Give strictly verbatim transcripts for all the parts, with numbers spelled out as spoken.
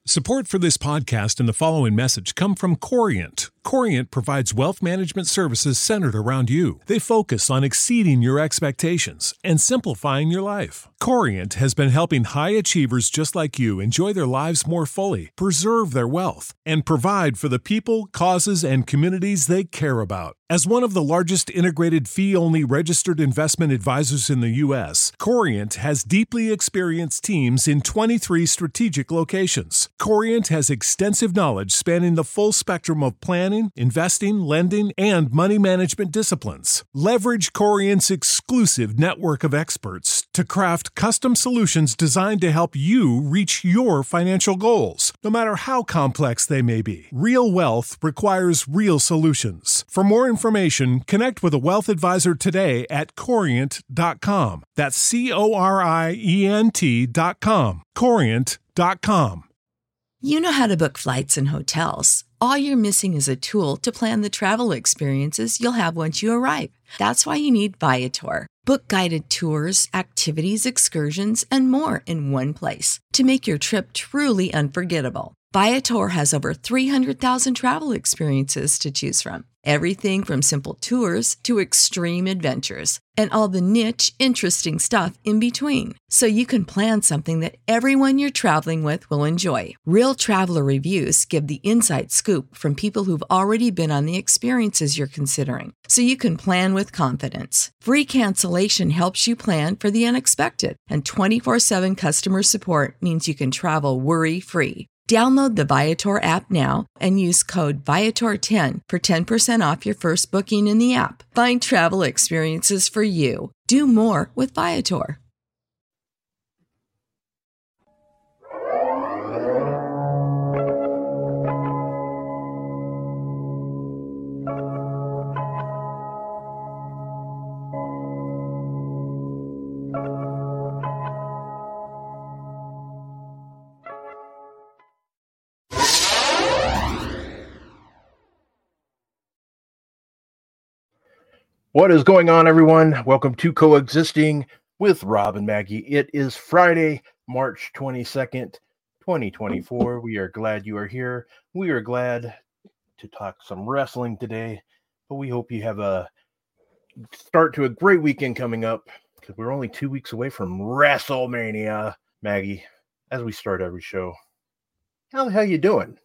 Support for this podcast and the following message come from Corient. Corient provides wealth management services centered around you. They focus on exceeding your expectations and simplifying your life. Corient has been helping high achievers just like you enjoy their lives more fully, preserve their wealth, and provide for the people, causes, and communities they care about. As one of the largest integrated fee-only registered investment advisors in the U S, Corient has deeply experienced teams in twenty-three strategic locations. Corient has extensive knowledge spanning the full spectrum of planning, investing, lending, and money management disciplines. Leverage Corient's exclusive network of experts to craft custom solutions designed to help you reach your financial goals, no matter how complex they may be. Real wealth requires real solutions. For more information, connect with a wealth advisor today at corient dot com. That's C O R I E N T dot com. corient dot com. You know how to book flights and hotels. All you're missing is a tool to plan the travel experiences you'll have once you arrive. That's why you need Viator. Book guided tours, activities, excursions, and more in one place to make your trip truly unforgettable. Viator has over three hundred thousand travel experiences to choose from. Everything from simple tours to extreme adventures and all the niche, interesting stuff in between. So you can plan something that everyone you're traveling with will enjoy. Real traveler reviews give the inside scoop from people who've already been on the experiences you're considering. So you can plan with confidence. Free cancellation helps you plan for the unexpected. And twenty-four seven customer support means you can travel worry-free. Download the Viator app now and use code Viator ten for ten percent off your first booking in the app. Find travel experiences for you. Do more with Viator. What is going on, everyone? Welcome to Coexisting with Rob and Maggie. It is Friday, March twenty-second, twenty twenty-four. We are glad you are here. We are glad to talk some wrestling today, but we hope you have a start to a great weekend coming up because we're only two weeks away from WrestleMania. Maggie, as we start every show, how the hell you doing?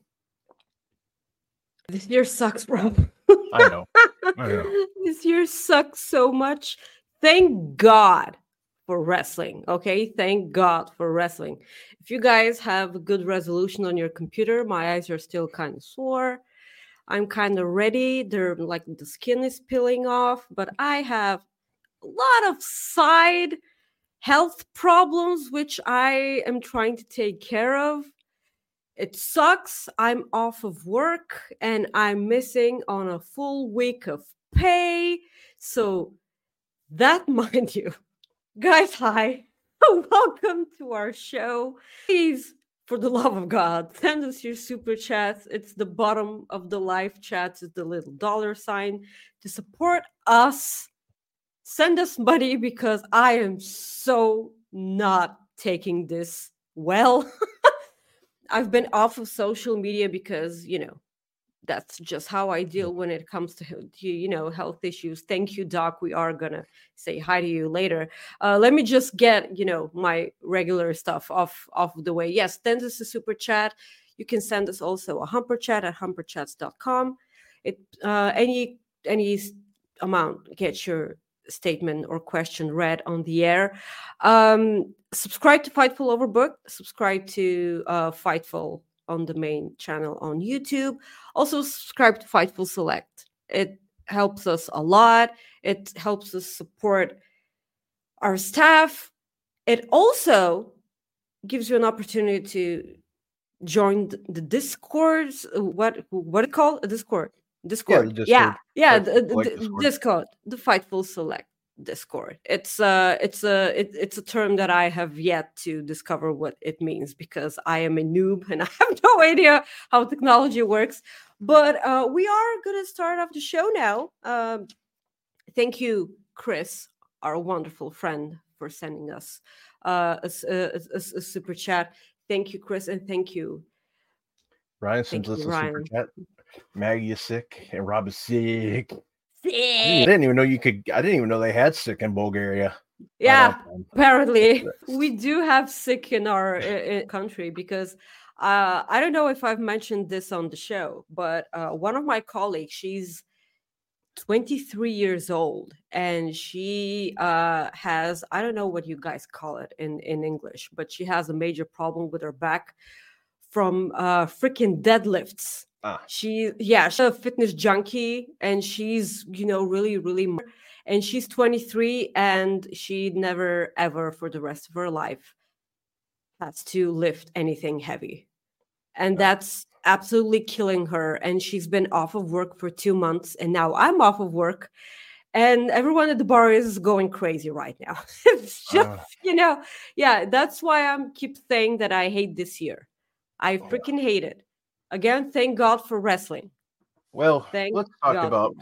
This year sucks, Rob. I know. I know. This year sucks so much. Thank God for wrestling, okay? Thank God for wrestling. If you guys have a good resolution on your computer, my eyes are still kind of sore. I'm kind of ready. They're like the skin is peeling off, but I have a lot of side health problems, which I am trying to take care of. It sucks. I'm off of work and I'm missing on a full week of pay. So that, mind you, guys, hi. Welcome to our show. Please, for the love of God, send us your super chats. It's the bottom of the live chats. It's the little dollar sign to support us. Send us money because I am so not taking this well. I've been off of social media because, you know, that's just how I deal when it comes to, to you know, health issues. Thank you, Doc. We are going to say hi to you later. Uh, let me just get, you know, my regular stuff off, off the way. Yes, send us a super chat. You can send us also a humper chat at humper chats dot com. It, uh, any, any amount gets your statement or question read on the air. Um, subscribe to Fightful Overbooked. Subscribe to uh, Fightful on the main channel on YouTube. Also subscribe to Fightful Select. It helps us a lot. It helps us support our staff. It also gives you an opportunity to join the, the Discords. What what it called? A Discord. Discord. Yeah, yeah, yeah the, the, the Discord. Discord, the Fightful Select Discord. It's uh it's a it, it's a term that I have yet to discover what it means because I am a noob and I have no idea how technology works. But uh, we are gonna start off the show now. Um, thank you, Chris, our wonderful friend, for sending us uh, a, a, a, a super chat. Thank you, Chris, and thank you, Ryan Thank sends us you, a super Ryan. chat. Maggie is sick and Rob is sick. I Sick. didn't even know you could. I didn't even know they had sick in Bulgaria. Yeah, Right apparently we do have sick in our uh, country because uh, I don't know if I've mentioned this on the show, but uh, one of my colleagues, she's twenty-three years old and she uh, has, I don't know what you guys call it in, in English, but she has a major problem with her back from uh, freaking deadlifts. Ah. She, yeah, she's a fitness junkie and she's, you know, really, really, and she's twenty-three and she never ever for the rest of her life has to lift anything heavy. And that's absolutely killing her. And she's been off of work for two months and now I'm off of work and everyone at the bar is going crazy right now. It's just, uh, you know, yeah, that's why I'm keep saying that I hate this year. I freaking hate it. Again, thank God for wrestling. Well, thank let's talk God about.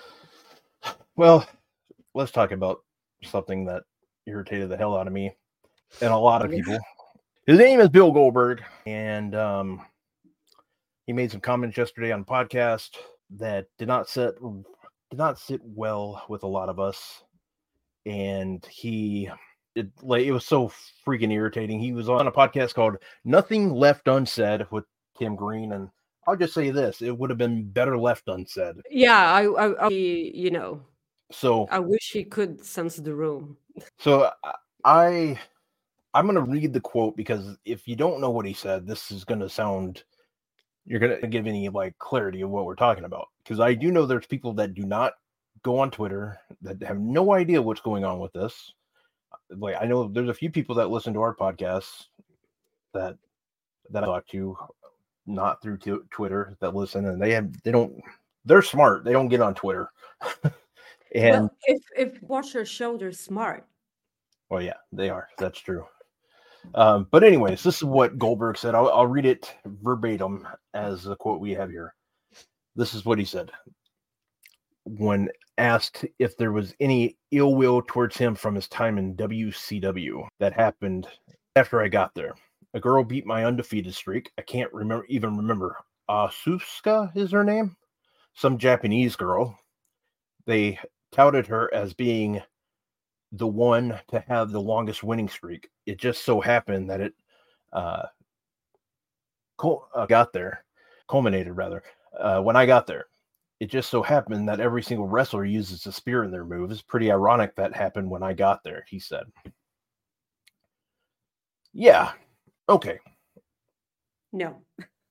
Well, let's talk about something that irritated the hell out of me and a lot of people. His name is Bill Goldberg, and um, he made some comments yesterday on the podcast that did not sit did not sit well with a lot of us, and he. It, like, it was so freaking irritating. He was on a podcast called Nothing Left Unsaid with Tim Green, and I'll just say this: it would have been better left unsaid. Yeah, I, I, I you know. So I wish he could sense the room. So I, I'm going to read the quote because if you don't know what he said, this is going to sound. You're going to give any like clarity of what we're talking about, because I do know there's people that do not go on Twitter that have no idea what's going on with this. Like, I know there's a few people that listen to our podcasts that that I talk to, not through t- Twitter, that listen, and they have they don't they're smart. They don't get on Twitter. and well, if if watch your show, they're smart. Well, yeah, they are. That's true. Um, but anyways, this is what Goldberg said. I'll, I'll read it verbatim as the quote we have here. This is what he said when asked if there was any ill will towards him from his time in W C W that happened after I got there. A girl beat my undefeated streak. I can't remember even remember. Asuska is her name. Some Japanese girl. They touted her as being the one to have the longest winning streak. It just so happened that it uh, cul- uh got there, culminated rather, uh, when I got there. It just so happened that every single wrestler uses a spear in their moves. It's pretty ironic that happened when I got there, he said. Yeah. Okay. No.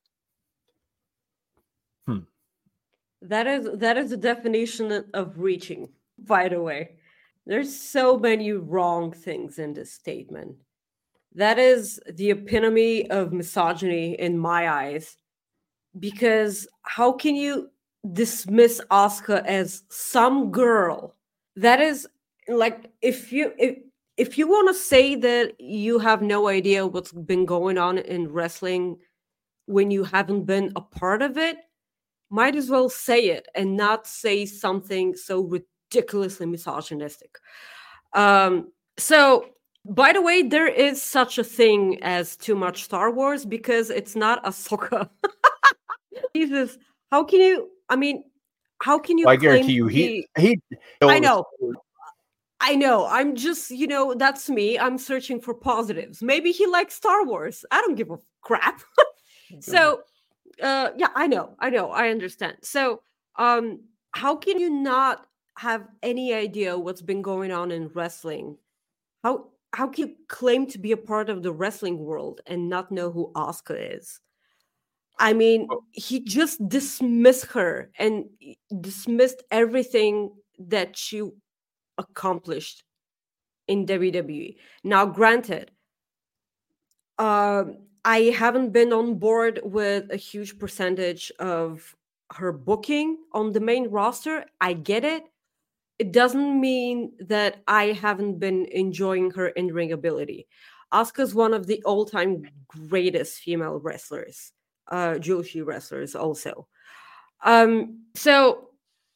Hmm. That is that is the definition of reaching, by the way. There's so many wrong things in this statement. That is the epitome of misogyny in my eyes. Because how can you dismiss Asuka as some girl? That is like, if you if if you want to say that you have no idea what's been going on in wrestling when you haven't been a part of it, might as well say it and not say something so ridiculously misogynistic. Um, so, by the way, there is such a thing as too much Star Wars because it's not Ahsoka. Jesus, how can you? I mean, how can you? Well, I claim guarantee you, he be, he. I know, I know. I'm just, you know, that's me. I'm searching for positives. Maybe he likes Star Wars. I don't give a crap. So, uh, yeah, I know, I know, I understand. So, um, how can you not have any idea what's been going on in wrestling? How how can you claim to be a part of the wrestling world and not know who Asuka is? I mean, he just dismissed her and dismissed everything that she accomplished in W W E. Now, granted, uh, I haven't been on board with a huge percentage of her booking on the main roster. I get it. It doesn't mean that I haven't been enjoying her in-ring ability. Asuka's one of the all-time greatest female wrestlers. Uh, Joshi wrestlers also. Um, so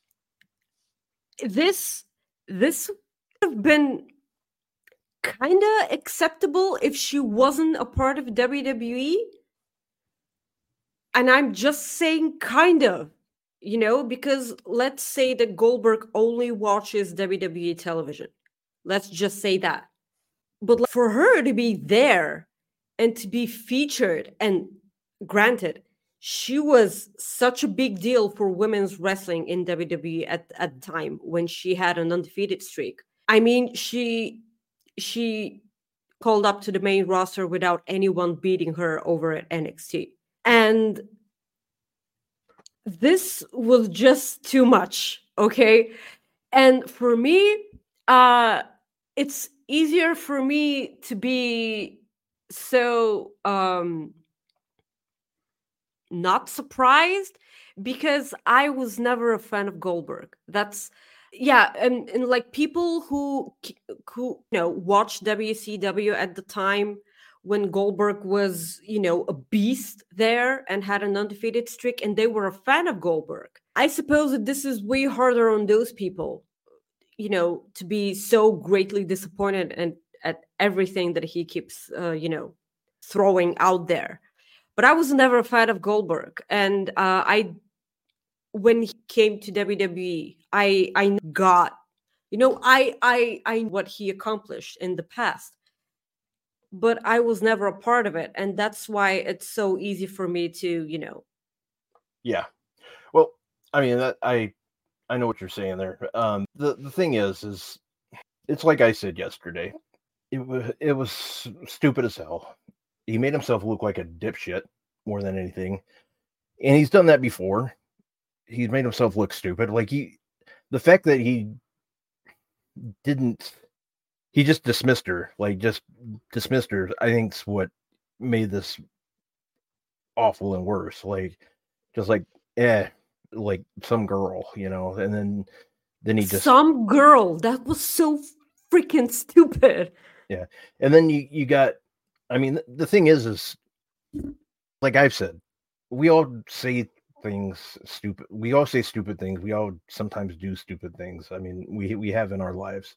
this this would have been kind of acceptable if she wasn't a part of W W E. and I'm just saying kind of, you know, because let's say that Goldberg only watches W W E television. Let's just say that. But for her to be there and to be featured, and granted, she was such a big deal for women's wrestling in W W E at, at the time when she had an undefeated streak. I mean, she she called up to the main roster without anyone beating her over at N X T. And this was just too much, okay? And for me, uh, it's easier for me to be so um, not surprised because I was never a fan of Goldberg. That's yeah, and, and like people who who you know watched W C W at the time when Goldberg was, you know, a beast there and had an undefeated streak, and they were a fan of Goldberg. I suppose that this is way harder on those people, you know, to be so greatly disappointed and at everything that he keeps, uh, you know, throwing out there. But I was never a fan of Goldberg, and uh, I, when he came to W W E, I I got, you know, I I I knew what he accomplished in the past, but I was never a part of it, and that's why it's so easy for me to, you know. Yeah, well, I mean, that I I know what you're saying there. Um, the the thing is, is it's like I said yesterday. It was it was stupid as hell. He made himself look like a dipshit more than anything, and he's done that before. He's made himself look stupid. Like he, the fact that he didn't, he just dismissed her. Like just dismissed her. I think is what made this awful and worse. Like just like eh, like some girl, you know. And then then he just some girl that was so freaking stupid. Yeah, and then you you got. I mean, the thing is, is like I've said, we all say things stupid. We all say stupid things. We all sometimes do stupid things. I mean, we we have in our lives.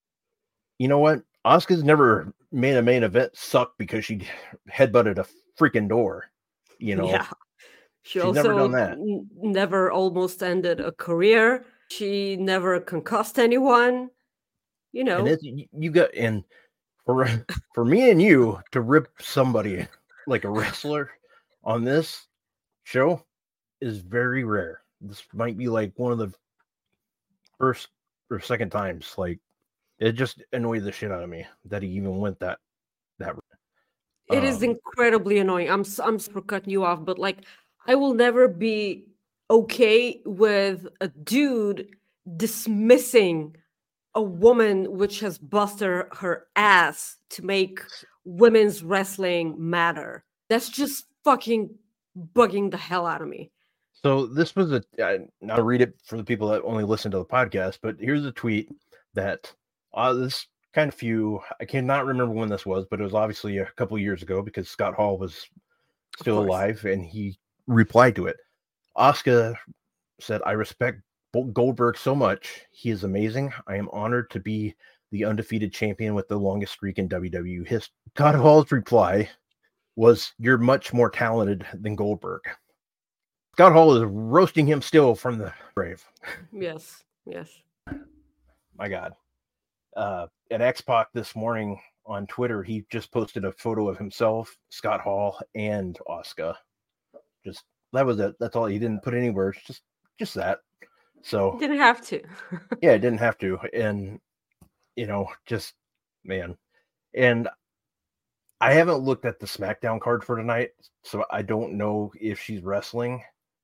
You know what? Asuka's never made a main event suck because she headbutted a freaking door. You know, yeah. She She's also never done that. n- never almost ended a career. She never concussed anyone. You know, And it's, you got and. For, for me and you to rip somebody like a wrestler on this show is very rare. This might be like one of the first or second times. Like it just annoyed the shit out of me that he even went that that. It um, is incredibly annoying. I'm s- I'm for cutting you off, but like I will never be okay with a dude dismissing a woman which has busted her ass to make women's wrestling matter. That's just fucking bugging the hell out of me. So this was a. I, I'll read it for the people that only listen to the podcast. But here's a tweet that uh, this kind of few. I cannot remember when this was, but it was obviously a couple of years ago because Scott Hall was still alive, and he replied to it. Asuka said, "I respect Goldberg so much. He is amazing. I am honored to be the undefeated champion with the longest streak in W W E history." Scott Hall's reply was, "You're much more talented than Goldberg." Scott Hall is roasting him still from the grave. Yes, yes. My God. Uh, at X-Pac this morning on Twitter, he just posted a photo of himself, Scott Hall, and Asuka. Just that was it. That's all. He didn't put any words. Just, just that. So didn't have to. yeah, it didn't have to. And you know, just man. And I haven't looked at the SmackDown card for tonight, so I don't know if she's wrestling.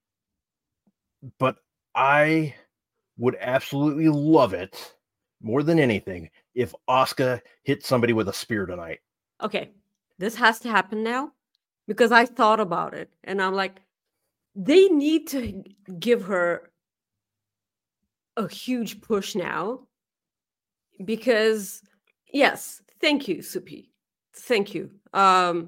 But I would absolutely love it more than anything if Asuka hit somebody with a spear tonight. Okay, this has to happen now because I thought about it and I'm like, they need to give her a huge push now because, yes, thank you, Supi. Thank you. Um,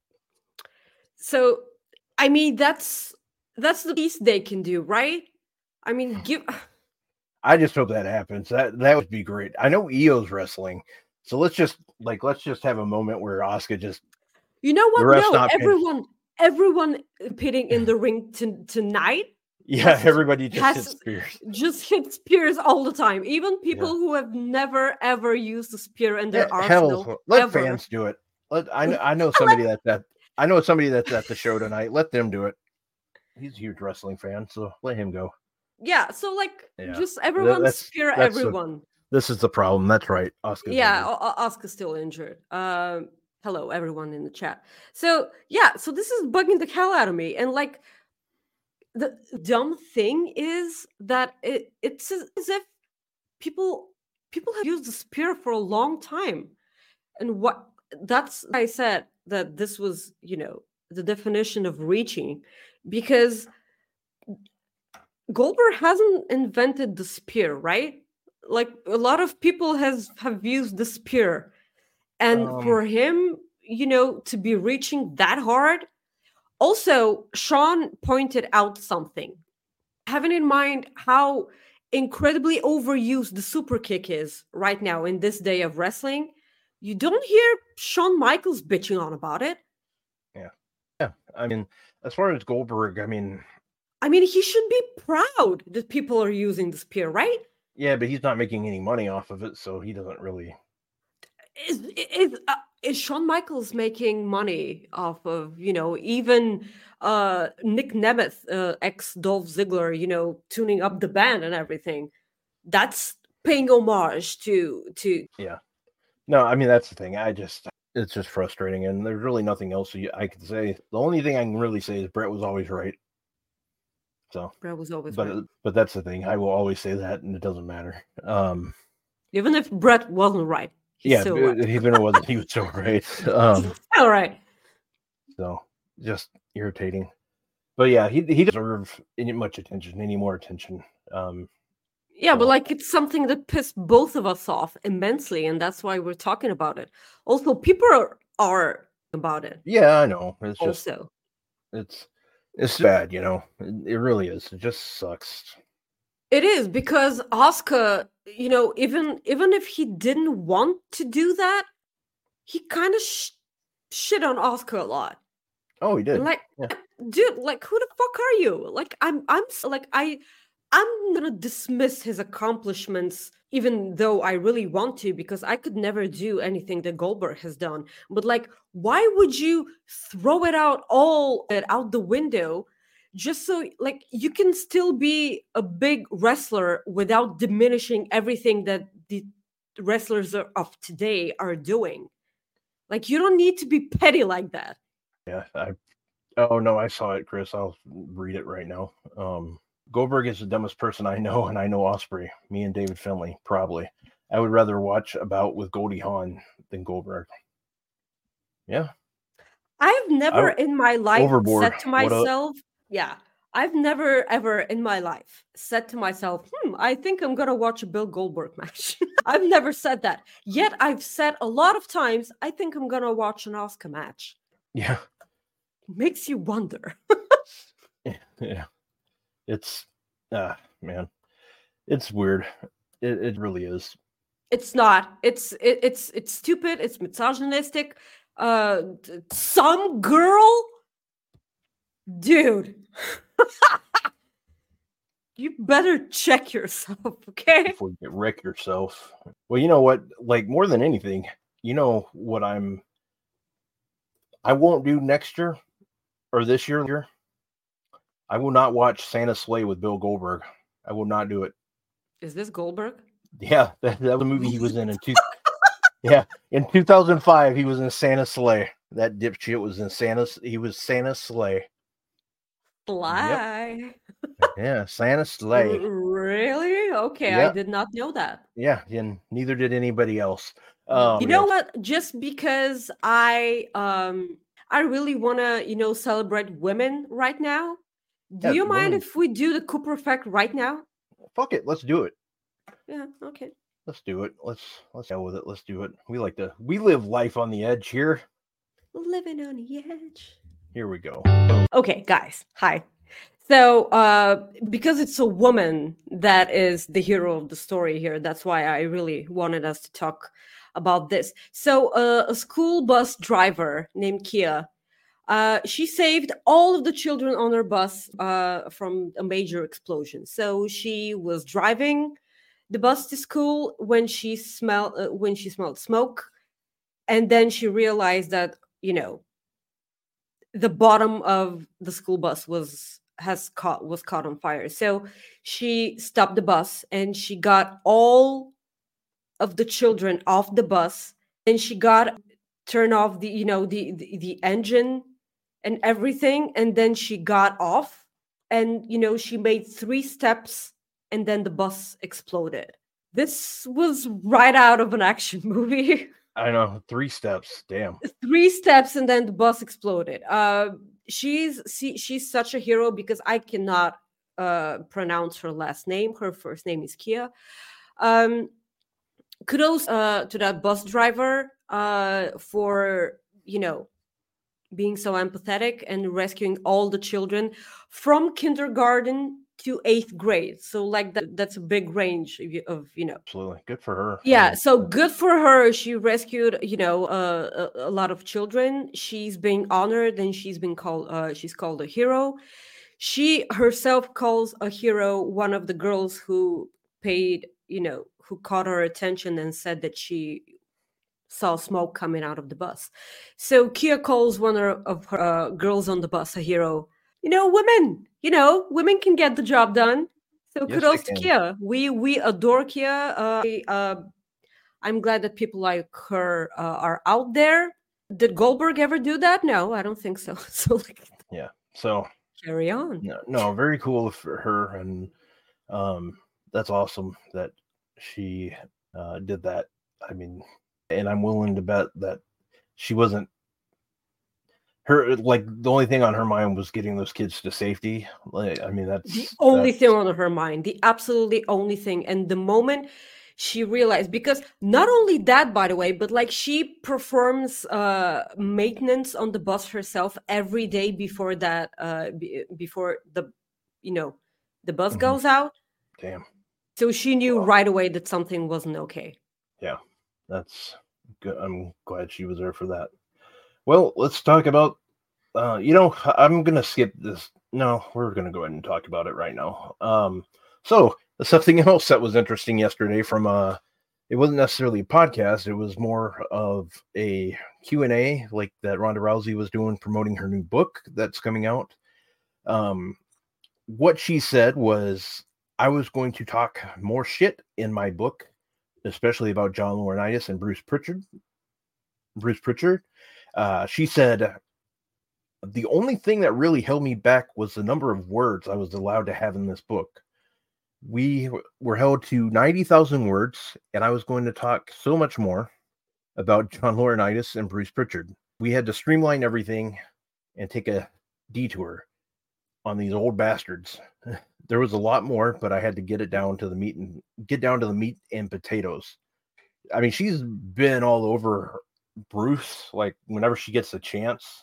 so, I mean, that's that's the least they can do, right? I mean, give. I just hope that happens. That that would be great. I know Io's wrestling, so let's just like let's just have a moment where Asuka just. You know what? No, everyone, everyone competing in the ring t- tonight. Yeah, has- everybody just has- hits spears. Just hit spears all the time. Even people Yeah. who have never ever used a spear in their Eh, arsenal. Hell, let ever. fans do it. Let I know I know somebody that that I know somebody that's at the show tonight. Let them do it. He's a huge wrestling fan, so let him go. Yeah, so like Yeah. just everyone that's- spear that's a- everyone. This is the problem. That's right. Oscar. Yeah, O- O- Oscar's still injured. Um, hello, everyone in the chat. So yeah, so this is bugging the hell out of me, and like the dumb thing is that it it's as as if people people have used the spear for a long time, and what that's why I said that this was you know the definition of reaching, because Goldberg hasn't invented the spear, right? Like a lot of people has have used the spear, and Um, for him, you know, to be reaching that hard. Also, Sean pointed out something, having in mind how incredibly overused the super kick is right now in this day of wrestling. You don't hear Shawn Michaels bitching on about it. Yeah, I mean, as far as Goldberg, I mean, I mean, he should be proud that people are using the spear, right? yeah, but he's not making any money off of it, so he doesn't really. Is is uh, is Shawn Michaels making money off of you know even uh, Nick Nemeth, uh, ex Dolph Ziggler, you know, tuning up the band and everything? That's paying homage to to. No, I mean that's the thing. I just it's just frustrating, and there's really nothing else you- I can say. The only thing I can really say is Brett was always right. So, Brett was always but right. but that's the thing. I will always say that, and it doesn't matter. Um, Even if Brett wasn't right, he's yeah, still b- right. even it wasn't, he was so right. Um, All right. so just irritating. But yeah, he he doesn't deserve any much attention, any more attention. Um, Yeah, but Well- like it's something that pissed both of us off immensely, and that's why we're talking about it. Also, people are, are about it. yeah, I know. It's just Also, it's it's bad, you know. It, it really is. It just sucks. it is because Oscar, you know, even even if he didn't want to do that, he kind of sh- shit on Oscar a lot. Oh, he did. And like, Yeah. dude, like, who the fuck are you? Like, I'm, I'm s- like, I, I'm gonna dismiss his accomplishments, even though I really want to, because I could never do anything that Goldberg has done. But like, why would you throw it out all it out the window, just so like you can still be a big wrestler without diminishing everything that the wrestlers are- of today are doing? Like, you don't need to be petty like that. Yeah, I. Oh no, I saw it, Chris. I'll read it right now. Um, Goldberg is the dumbest person I know, and I know Osprey. Me and David Finlay, probably. I would rather watch a bout with Goldie Hawn than Goldberg. Yeah, I've never in my life Overboard. said to What up? myself, yeah, I've never ever in my life said to myself, hmm, I think I'm gonna watch a Bill Goldberg match. I've never said that. Yet I've said a lot of times, I think I'm gonna watch an Oscar match. yeah, Makes you wonder. yeah. It's ah man, it's weird. It it really is. It's not. It's it, it's it's stupid. It's misogynistic. Uh, t- some girl, dude. You better check yourself, okay? Before you get wreck yourself. Well, you know what? Like more than anything, you know what I'm. I won't do next year or this year. I will not watch Santa Slay with Bill Goldberg. I will not do it. Is this Goldberg? Yeah, that, that was a movie he was in in two. Yeah, in two thousand five, he was in Santa Slay. That dipshit was in Santa. He was Santa Slay. Fly. Yeah, Santa Slay. Really? Okay, I Yep. did not know that. Yeah, and neither did anybody else. Um, you know what? Just because I um I really want to, you know, celebrate women right now. Do Yeah, you mind women- if we do the Cooper effect right now? Fuck it, let's do it. Yeah, okay. Let's do it. Let's let's go with it. Let's do it. We like to. We live life on the edge here. Living on the edge. Here we go. Okay, guys. Hi. So, uh, because it's a woman that is the hero of the story here, that's why I really wanted us to talk about this. So, uh, a school bus driver named Kia Uh, she saved all of the children on her bus uh, from a major explosion. So she was driving the bus to school when she smelled uh, when she smelled smoke, and then she realized that you know the bottom of the school bus was has caught was caught on fire. So she stopped the bus and she got all of the children off the bus, and she got turn off the you know the, the the engine and everything, and then she got off, and you know she made three steps, and then the bus exploded. This was right out of an action movie. I know, three steps. Damn. Three steps, and then the bus exploded. Uh, she's she, she's such a hero because I cannot uh, pronounce her last name. Her first name is Kia. Um, kudos uh, to that bus driver uh, for you know being so empathetic and rescuing all the children from kindergarten to eighth grade. So like that, that's a big range of, of you know. Absolutely. Good for her. Yeah, I mean, so good for her. She rescued, you know, uh, a, a lot of children. She's being honored, and she's been called. Uh, she's called a hero. She herself calls a hero one of the girls who paid, you know, who caught her attention and said that she saw smoke coming out of the bus. So Kia calls one of her uh, girls on the bus a hero. You know, women. You know, women can get the job done. So Yes, kudos they to can. Kia. We we adore Kia. Uh, uh, I'm glad that people like her uh, are out there. Did Goldberg ever do that? No, I don't think so. So like, yeah. So carry on. no, no, very cool for her, and um, that's awesome that she uh, did that. I mean, and I'm willing to bet that she wasn't her like the only thing on her mind was getting those kids to safety. Like, I mean, that's the only that's, thing on her mind, the absolutely only thing. And the moment she realized, because not only that, by the way, but like she performs uh maintenance on the bus herself every day before that uh b- before the you know the bus Mhm. goes out. Damn. So she knew Wow. right away that something wasn't okay. Yeah, that's good. I'm glad she was there for that. Well, let's talk about. Uh, you know, I'm gonna skip this. No, we're gonna go ahead and talk about it right now. Um, so something else that was interesting yesterday from uh it wasn't necessarily a podcast. It was more of a Q and A, like that Ronda Rousey was doing, promoting her new book that's coming out. Um, what she said was, I was going to talk more shit in my book, especially about John Laurinaitis and Bruce Pritchard. Bruce Pritchard. Uh, she said, the only thing that really held me back was the number of words I was allowed to have in this book. We were held to ninety thousand words, and I was going to talk so much more about John Laurinaitis and Bruce Pritchard. We had to streamline everything and take a detour on these old bastards. There was a lot more, but I had to get it down to the meat and get down to the meat and potatoes. I mean, she's been all over Bruce, like whenever she gets a chance.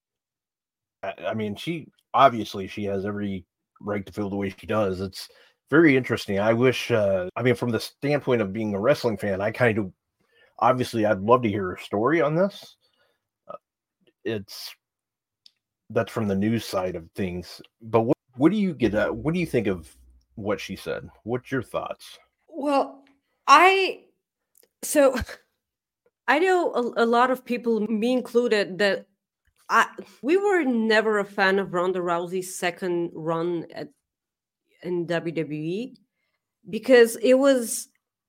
I, I mean, she obviously she has every right to feel the way she does. It's very interesting. I wish, uh, I mean, from the standpoint of being a wrestling fan, I kind of obviously I'd love to hear her story on this. Uh, it's that's from the news side of things. But what what do you get? At, what do you think of what she said? What's your thoughts? Well, I so I know a, a lot of people, me included, that I we were never a fan of Ronda Rousey's second run at in W W E because it was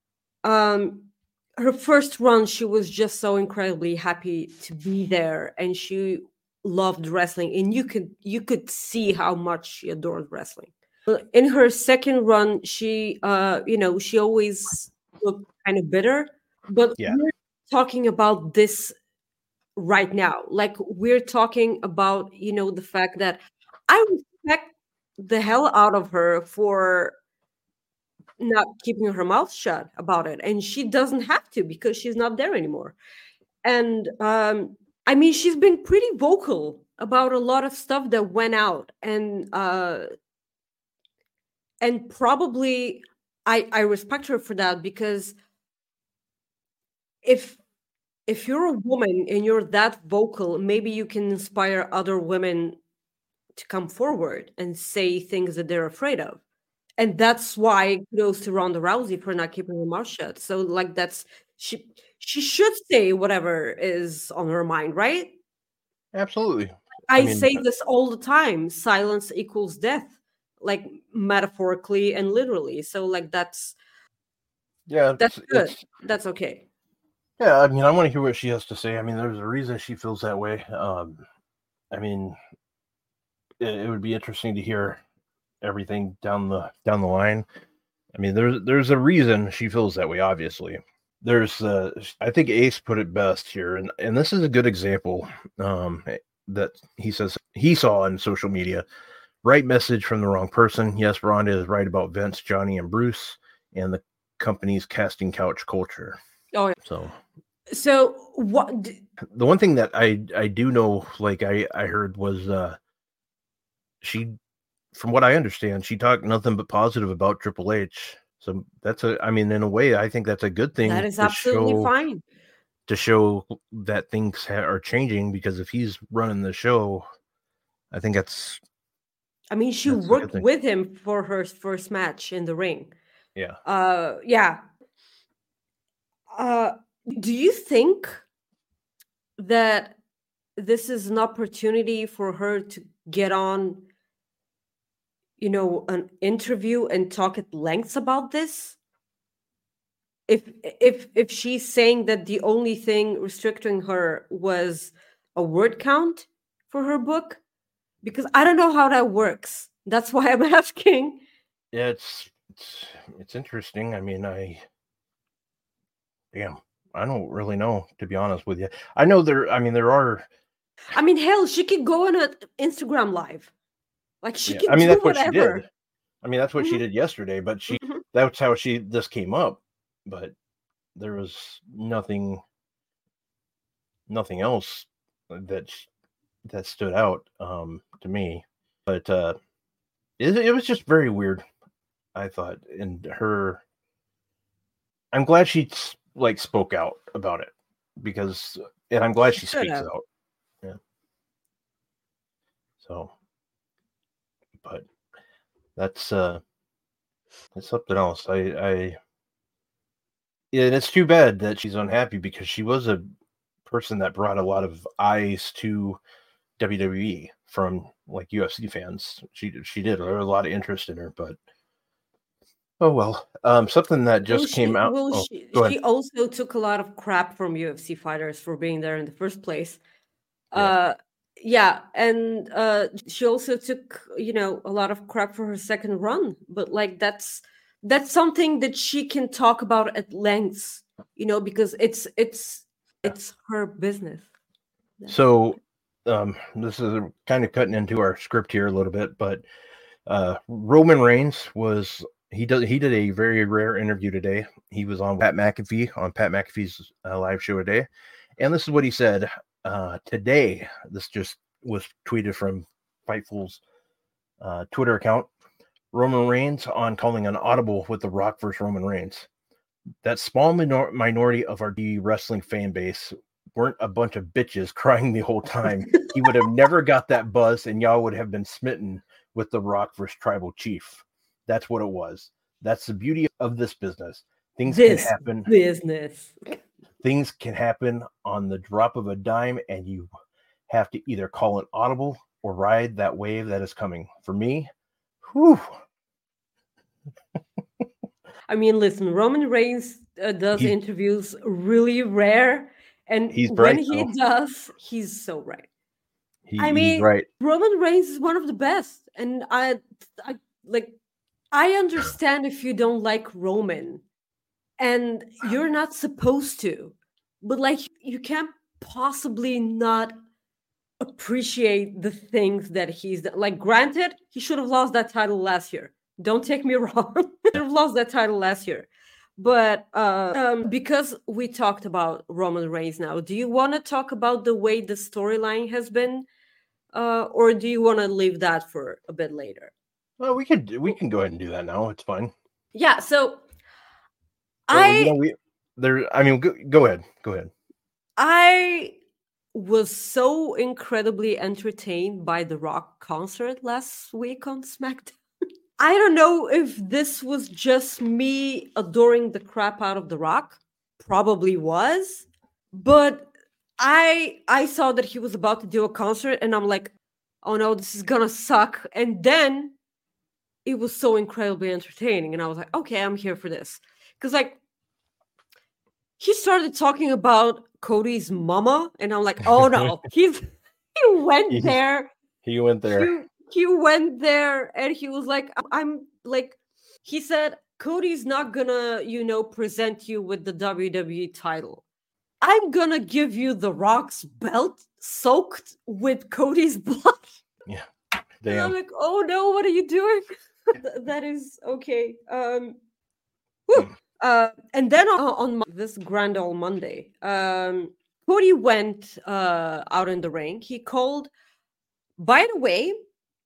um her first run. She was just so incredibly happy to be there, and she loved wrestling, and you could you could see how much she adored wrestling. In her second run, she uh you know she always looked kind of bitter, but Yeah. we're talking about this right now. Like we're talking about, you know, the fact that I respect the hell out of her for not keeping her mouth shut about it. And she doesn't have to because she's not there anymore. And um, I mean, she's been pretty vocal about a lot of stuff that went out. And uh, and probably I, I respect her for that because if if you're a woman and you're that vocal, maybe you can inspire other women to come forward and say things that they're afraid of. And that's why kudos to Ronda Rousey for not keeping her mouth shut. So like that's she she should say whatever is on her mind, right? Absolutely. I, I mean, say this all the time. Silence equals death, like metaphorically and literally. So like that's yeah, that's it's, good. it's That's okay. yeah. I mean, I want to hear what she has to say. I mean, there's a reason she feels that way. Um, I mean, it, it would be interesting to hear everything down the down the line. I mean, there's there's a reason she feels that way. Obviously, there's. Uh, I think Ace put it best here, and and this is a good example um, that he says he saw on social media. Right message from the wrong person. Yes, Ronda is right about Vince, Johnny, and Bruce, and the company's casting couch culture. Oh, yeah. So, so what? d- the one thing that I I do know, like I I heard was uh, she, from what I understand, she talked nothing but positive about Triple H. So that's a, I mean, in a way, I think that's a good thing That is to absolutely show fine. to show that things ha- are changing, because if he's running the show, I think that's I mean, she that's a good worked thing. with him for her first match in the ring. Yeah. Uh, yeah. Uh, do you think that this is an opportunity for her to get on, you know, an interview and talk at lengths about this? If if if she's saying that the only thing restricting her was a word count for her book, because I don't know how that works. That's why I'm asking. Yeah, it's it's it's interesting. I mean, I damn, I don't really know, to be honest with you. I know there. I mean, there are. I mean, hell, she could go on an Instagram live. Like she Yeah, can I mean, do that's what she whatever. did. I mean, that's what she Mhm, did yesterday. But she, mhm. that's how she this came up. But there was nothing, nothing else that sh- that stood out um, to me. But uh, it, it was just very weird. I thought, and her. I'm glad she s- like spoke out about it, because, and I'm glad She she should speaks have. out. Yeah. So, but that's uh, that's something else. I, I, yeah, and it's too bad that she's unhappy, because she was a person that brought a lot of eyes to W W E from like U F C fans. She she did. There was a lot of interest in her, but oh well. Um, something that Well, just came she out. well Oh, she go ahead. she also took a lot of crap from U F C fighters for being there in the first place. Yes. Uh, yeah, and uh, she also took, you know, a lot of crap for her second run. But like that's that's something that she can talk about at lengths, you know, because it's it's Yeah. it's her business. That's So, um, this is kind of cutting into our script here a little bit, but uh, Roman Reigns was he does he did a very rare interview today. He was on Pat McAfee on Pat McAfee's uh, live show today, and this is what he said uh, today. This just was tweeted from Fightful's uh, Twitter account. Roman Reigns on calling an audible with The Rock versus Roman Reigns. That small minor- minority of our wrestling fan base weren't a bunch of bitches crying the whole time. He would have never got that buzz, and y'all would have been smitten with The Rock versus Tribal Chief. That's what it was. That's the beauty of this business. Things can this happen. business. Things can happen on the drop of a dime, and you have to either call an audible or ride that wave that is coming. For me, whew. I mean, listen, Roman Reigns uh, does He's interviews really rare, and he's when right he though. does, he's so right. He, I he's mean, right. Roman Reigns is one of the best, and I, I like, I understand if you don't like Roman, and you're not supposed to, but like, you can't possibly not appreciate the things that he's done. Like, granted, he should have lost that title last year. Don't take me wrong. He should have lost that title last year. But uh, um, because we talked about Roman Reigns now, do you want to talk about the way the storyline has been, uh, or do you want to leave that for a bit later? Well, we could we can go ahead and do that now. It's fine. Yeah. So Well, you I know, we there. I mean, go, go ahead. Go ahead. I was so incredibly entertained by the Rock concert last week on SmackDown. I don't know if this was just me adoring the crap out of the Rock. Probably was, but I I saw that he was about to do a concert, and I'm like, oh no, this is gonna suck. And then it was so incredibly entertaining, and I was like, okay, I'm here for this. Because like he started talking about Cody's mama, and I'm like, oh no, he's he went He's- there. He went there. He, he went there, and he was like, I'm like, he said, Cody's not gonna, you know, present you with the W W E title. I'm gonna give you the Rock's belt soaked with Cody's blood. And I'm Damn. like, oh no, what are you doing? Th- that is okay. Um, whew. uh, and then on, on Mo- this Grand Ole Monday, um, Cody went uh, out in the ring. He called, by the way,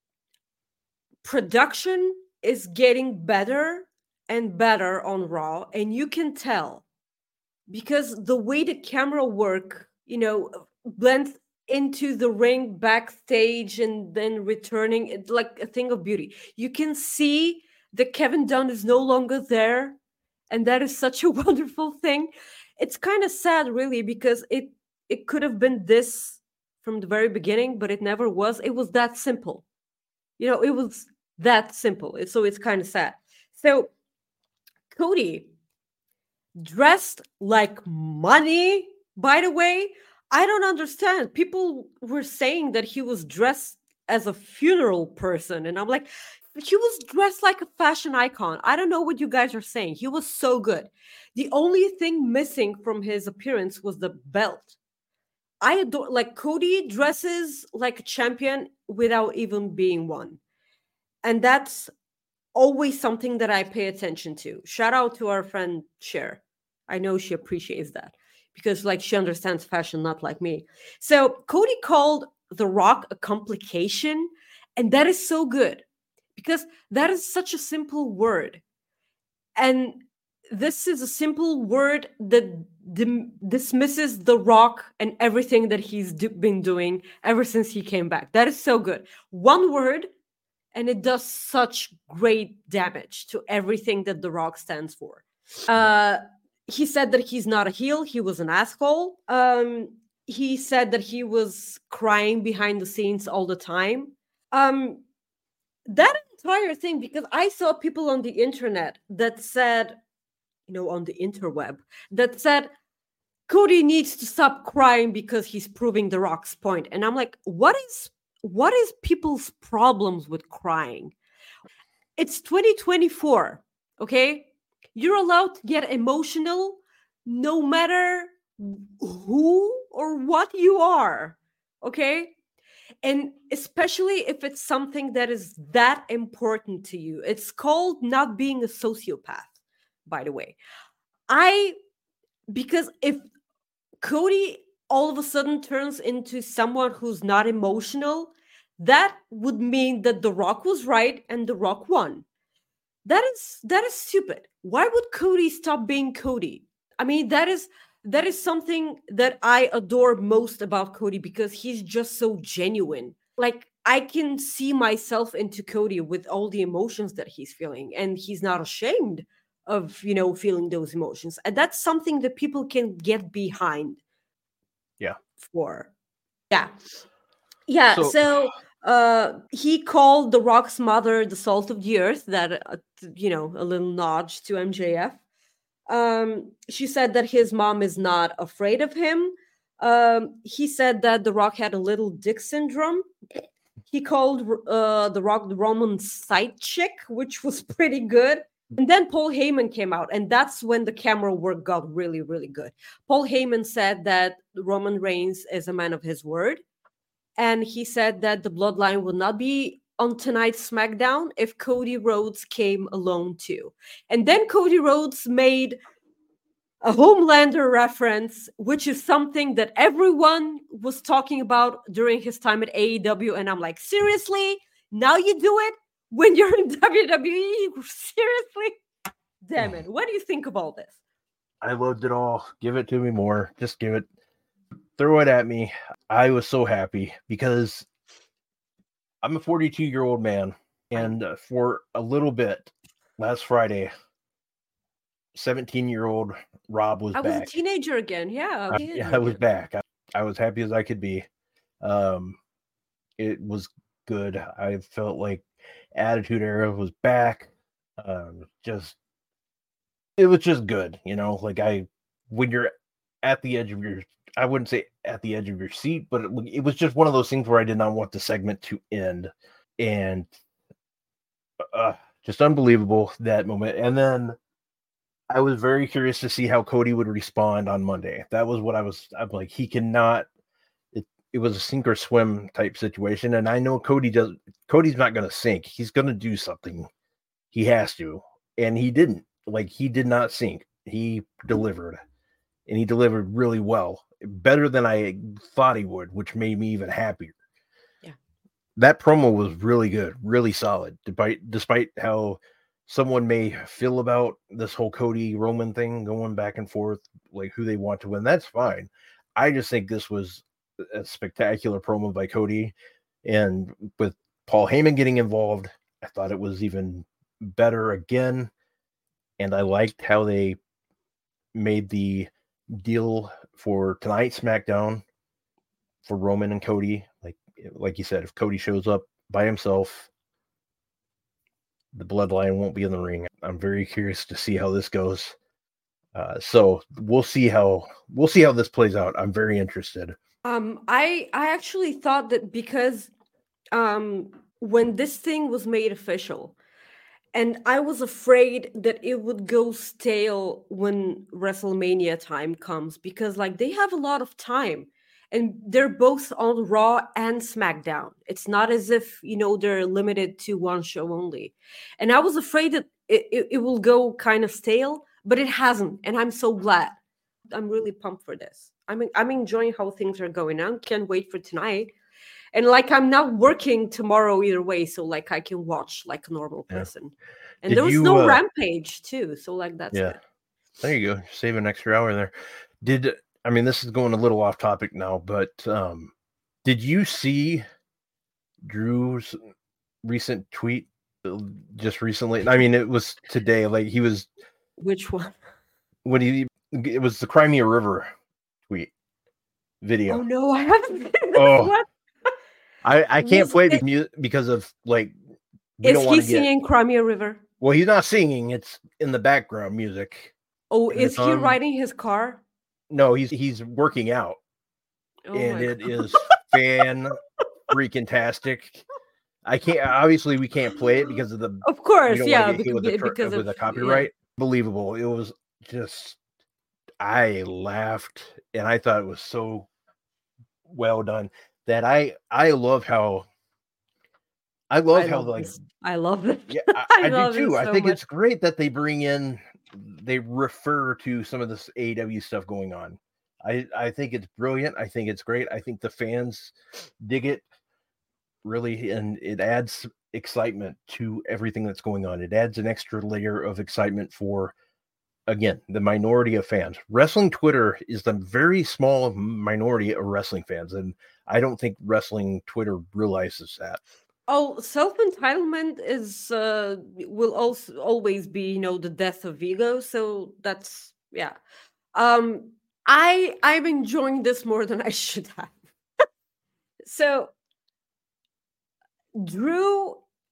production is getting better and better on Raw, and you can tell because the way the camera work, you know, blends into the ring backstage and then returning, it's like a thing of beauty. You can see that Kevin Dunn is no longer there, and that is such a wonderful thing. It's kind of sad, really, because it it could have been this from the very beginning, but it never was. It was that simple, you know. It was that simple. It- So it's kind of sad. So Cody dressed like money, by the way. I don't understand. People were saying that he was dressed as a funeral person, and I'm like, he was dressed like a fashion icon. I don't know what you guys are saying. He was so good. The only thing missing from his appearance was the belt. I adore, like, Cody dresses like a champion without even being one, and that's always something that I pay attention to. Shout out to our friend Cher. I know she appreciates that because, like, she understands fashion, not like me. So Cody called The Rock a complication, and that is so good because that is such a simple word. And this is a simple word that dim- dismisses The Rock and everything that he's do- been doing ever since he came back. That is so good. One word, and it does such great damage to everything that The Rock stands for. Uh, he said that he's not a heel, he was an asshole. Um, he said that he was crying behind the scenes all the time. Um, that entire thing, because I saw people on the internet that said, you know, on the interweb, that said, Cody needs to stop crying because he's proving The Rock's point. And I'm like, what is what is people's problems with crying? It's twenty twenty-four, okay? You're allowed to get emotional no matter who or what you are, okay? And especially if it's something that is that important to you. It's called not being a sociopath, by the way. I, because if Cody all of a sudden turns into someone who's not emotional, that would mean that The Rock was right and The Rock won. That is that is stupid. Why would Cody stop being Cody? I mean, that is that is something that I adore most about Cody because he's just so genuine. Like, I can see myself into Cody with all the emotions that he's feeling, and he's not ashamed of, you know, feeling those emotions. And that's something that people can get behind. Yeah. For. Yeah. Yeah. So- So, uh, he called The Rock's mother the salt of the earth, that, uh, you know, a little nod to M J F. Um, she said that his mom is not afraid of him. Um, he said that The Rock had a little dick syndrome. He called uh, The Rock the Roman side chick, which was pretty good. And then Paul Heyman came out, and that's when the camera work got really, really good. Paul Heyman said that Roman Reigns is a man of his word. And he said that the bloodline will not be on tonight's SmackDown if Cody Rhodes came alone too. And then Cody Rhodes made a Homelander reference, which is something that everyone was talking about during his time at A E W. And I'm like, seriously? Now you do it when you're in W W E? Seriously? Damn it. What do you think of all this? I loved it all. Give it to me more. Just give it. throw it at me. I was so happy because I'm a forty-two-year-old man, and uh, for a little bit last Friday, seventeen-year-old Rob was I was a back. teenager again. Yeah, I, yeah, I was back. I, I was happy as I could be. Um, it was good. I felt like Attitude Era was back. Um, just it was just good, you know. Like I, when you're at the edge of your, I wouldn't say at the edge of your seat, but it, it was just one of those things where I did not want the segment to end, and uh, just unbelievable that moment. And then I was very curious to see how Cody would respond on Monday. That was what I was. I'm like, he cannot. It, it was a sink or swim type situation, and I know Cody does. Cody's not going to sink. He's going to do something. He has to, and he didn't. Like he did not sink. He delivered, and he delivered really well, better than I thought he would, which made me even happier. Yeah, that promo was really good, really solid, despite despite how someone may feel about this whole Cody Roman thing going back and forth, like who they want to win. That's fine. I just think this was a spectacular promo by Cody, and with Paul Heyman getting involved, I thought it was even better again. And I liked how they made the deal for tonight's SmackDown for Roman and Cody. Like, like you said, if Cody shows up by himself, the bloodline won't be in the ring. I'm very curious to see how this goes. Uh, so we'll see how we'll see how this plays out. I'm very interested. Um, I I actually thought that because um when this thing was made official, and I was afraid that it would go stale when WrestleMania time comes, because like they have a lot of time and they're both on Raw and SmackDown. It's not as if, you know, they're limited to one show only. And I was afraid that it, it, it will go kind of stale, but it hasn't. And I'm so glad. I'm really pumped for this. I'm, I'm enjoying how things are going on. Can't wait for tonight. And like I'm not working tomorrow either way, so like I can watch like a normal person. Yeah. And Did there was you, no uh, Rampage too, so like that's yeah. good. There you go. Save an extra hour there. Did I mean this is going a little off topic now, but um, did you see Drew's recent tweet just recently? I mean, it was today. Like he was. Which one? When he it was the Crimea River tweet video. Oh no, I haven't seen this oh. one. I, I can't Was play it, the music because of like. We is don't he get, singing Crimea River? Well, he's not singing. It's in the background music. Oh, is he on, riding his car? No, he's he's working out, oh and it God. is fan freaking tastic. I can't. Obviously, we can't play it because of the. Of course, yeah, because, with the, because with of the copyright. Yeah. Believable. It was just. I laughed, and I thought it was so well done that I I love how. I love I how love like this. I love it. Yeah, I, I, I do too. So I think much. It's great that they bring in, they refer to some of this A E W stuff going on. I I think it's brilliant. I think it's great. I think the fans dig it really, and it adds excitement to everything that's going on. It adds an extra layer of excitement for, again, the minority of fans. Wrestling Twitter is the very small minority of wrestling fans, and I don't think wrestling Twitter realizes that. Oh, self-entitlement is uh, will also always be, you know, the death of ego. So that's yeah. Um, I I'm enjoying this more than I should have. So Drew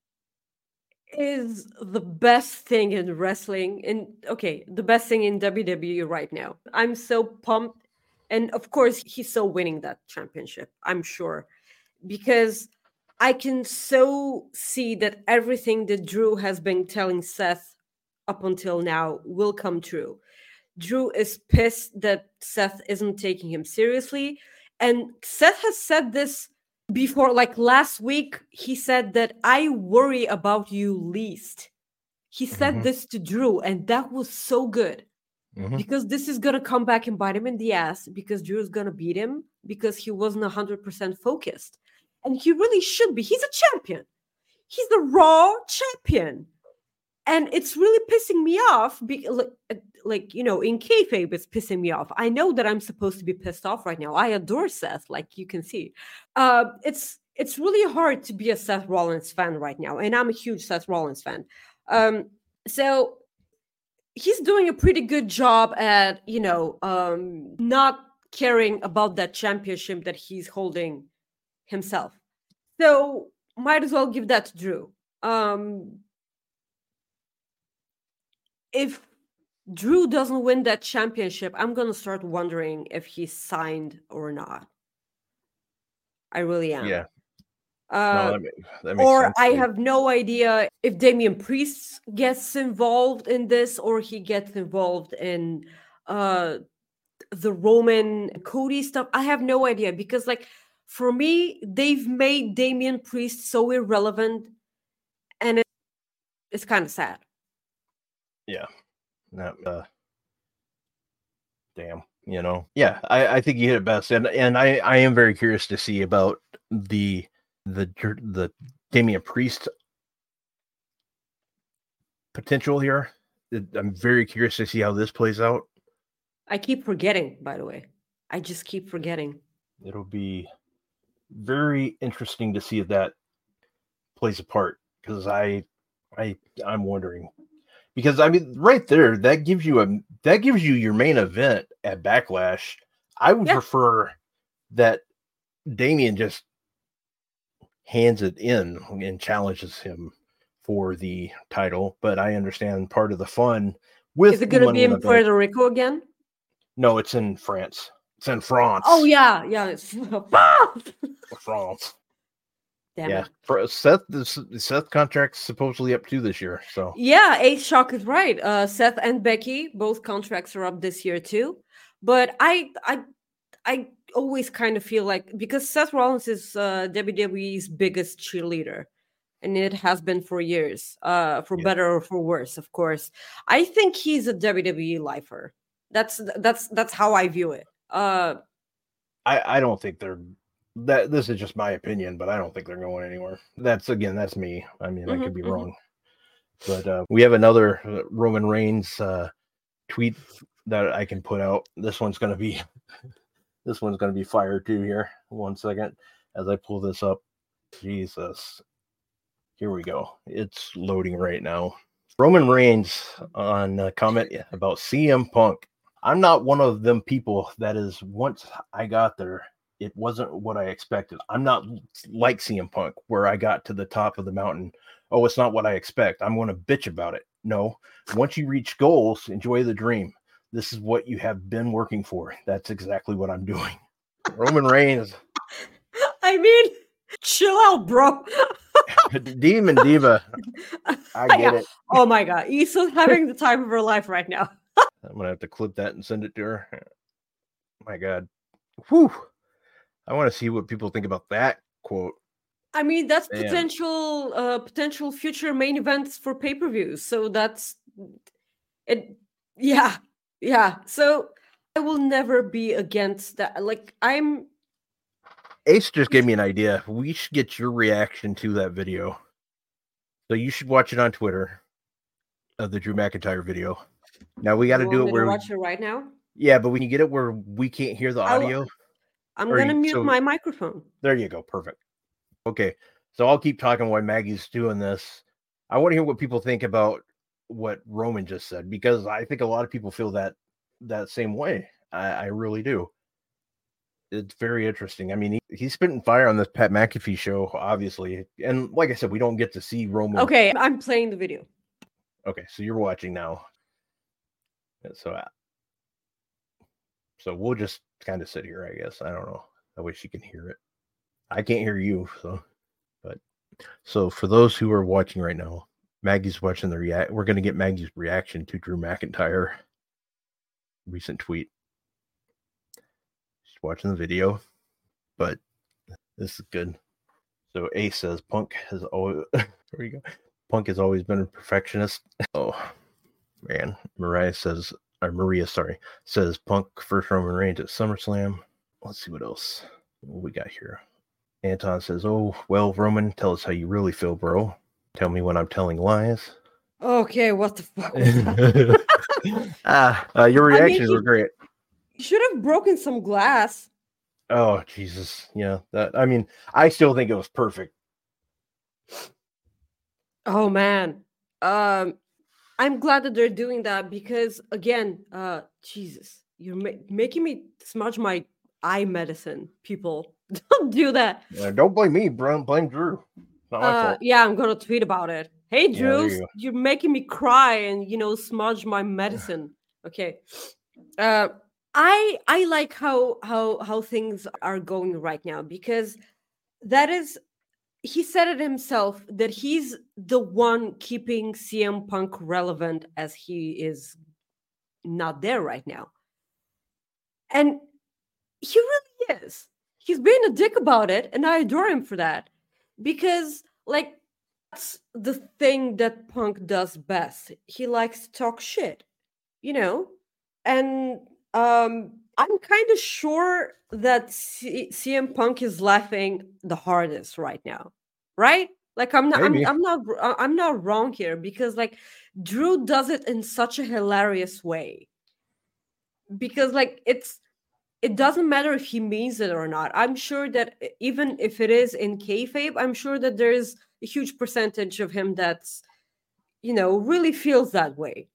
is the best thing in wrestling, and okay, the best thing in W W E right now. I'm so pumped, and of course he's so winning that championship. I'm sure, because I can so see that everything that Drew has been telling Seth up until now will come true. Drew is pissed that Seth isn't taking him seriously. And Seth has said this before, like last week, he said that I worry about you least. He said mm-hmm. this to Drew, and that was so good. Mm-hmm. Because this is going to come back and bite him in the ass, because Drew is going to beat him because he wasn't one hundred percent focused. And he really should be. He's a champion. He's the Raw champion. And it's really pissing me off. Be, like, like, you know, in kayfabe, it's pissing me off. I know that I'm supposed to be pissed off right now. I adore Seth, like you can see. Uh, it's it's really hard to be a Seth Rollins fan right now, and I'm a huge Seth Rollins fan. Um, so he's doing a pretty good job at, you know, um, not caring about that championship that he's holding himself. So might as well give that to Drew. Um, if Drew doesn't win that championship, I'm going to start wondering if he's signed or not. I really am. Yeah. Uh, no, that, makes, that makes or sense. I have no idea if Damian Priest gets involved in this, or he gets involved in uh, the Roman Cody stuff. I have no idea, because, like, for me, they've made Damian Priest so irrelevant, and it, it's kind of sad. Yeah. No, uh, damn. You know. Yeah, I, I think you hit it best, and and I, I am very curious to see about the the the Damian Priest potential here. I'm very curious to see how this plays out. I keep forgetting, by the way. I just keep forgetting. It'll be very interesting to see if that plays a part, because I, I, I'm wondering, because I mean, right there, that gives you a that gives you your main event at Backlash. I would yeah. prefer that Damian just hands it in and challenges him for the title, but I understand part of the fun with. Is it going to be in Puerto Rico again? No, it's in France. It's in France. Oh yeah, yeah, it's France. Damn yeah, it. For Seth, this Seth contract's supposedly up to this year. So yeah, Ace Shock is right. Uh, Seth and Becky, both contracts are up this year too. But I, I, I always kind of feel like, because Seth Rollins is uh, W W E's biggest cheerleader, and it has been for years, uh, for yeah. better or for worse, of course. I think he's a W W E lifer. That's that's that's how I view it. Uh, I I don't think they're that. This is just my opinion, but I don't think they're going anywhere. That's again, that's me. I mean, mm-hmm, I could be mm-hmm. wrong. But uh, we have another Roman Reigns uh, tweet that I can put out. This one's gonna be this one's gonna be fire too. Here, one second, as I pull this up. Jesus, here we go. It's loading right now. Roman Reigns on a comment about C M Punk. I'm not one of them people that is, once I got there, it wasn't what I expected. I'm not like C M Punk, where I got to the top of the mountain. Oh, it's not what I expect. I'm going to bitch about it. No, once you reach goals, enjoy the dream. This is what you have been working for. That's exactly what I'm doing. Roman Reigns. I mean, chill out, bro. Demon Diva. I get yeah. it. Oh my God. Issa's having the time of her life right now. I'm going to have to clip that and send it to her. My God. Whew. I want to see what people think about that quote. I mean, that's Man. potential uh, potential future main events for pay-per-views. So that's it. Yeah. Yeah. So I will never be against that. Like, I'm. Ace just gave me an idea. We should get your reaction to that video. So you should watch it on Twitter of the Drew McIntyre video. Now we got to do it where. Watch it right now? Yeah, but when you get it where we can't hear the audio. I'll, I'm going to mute so, my microphone. There you go. Perfect. Okay. So I'll keep talking while Maggie's doing this. I want to hear what people think about what Roman just said, because I think a lot of people feel that that same way. I, I really do. It's very interesting. I mean, he, he's spitting fire on this Pat McAfee show, obviously. And like I said, we don't get to see Roman. Okay, I'm playing the video. Okay, so you're watching now. So, uh, so we'll just kind of sit here, I guess. I don't know. I wish you can hear it. I can't hear you, so. But so for those who are watching right now, Maggie's watching the react. We're going to get Maggie's reaction to Drew McIntyre recent tweet. She's watching the video, but this is good. So Ace says Punk has always. There we go. Punk has always been a perfectionist. Oh man, Mariah says, or Maria, sorry, says Punk first Roman Reigns at SummerSlam. Let's see what else what we got here. Anton says, "Oh well, Roman, tell us how you really feel, bro. Tell me when I'm telling lies." Okay, what the fuck was that? ah, uh, your I mean, reactions he, were great. he should have broken some glass. Oh Jesus, yeah. That I mean, I still think it was perfect. Oh man, um, I'm glad that they're doing that because again, uh, Jesus, you're ma- making me smudge my eye medicine. People, don't do that. Uh, don't blame me, bro. Blame Drew. It's not my Uh, fault. yeah, I'm gonna tweet about it. Hey, Yeah, there Drew, you go. you're making me cry and you know smudge my medicine. Okay. Uh, I I like how how how things are going right now because that is he said it himself that he's the one keeping C M Punk relevant as he is not there right now. And he really is. He's being a dick about it, and I adore him for that. Because, like, that's the thing that Punk does best. He likes to talk shit, you know? And um I'm kind of sure that C- CM Punk is laughing the hardest right now. Right? Like I'm not I'm Maybe. I'm not uh, I'm not wrong here because like Drew does it in such a hilarious way. Because like it's it doesn't matter if he means it or not. I'm sure that e- even if it is in kayfabe, I'm sure that there's a huge percentage of him that's, you know, really feels that way.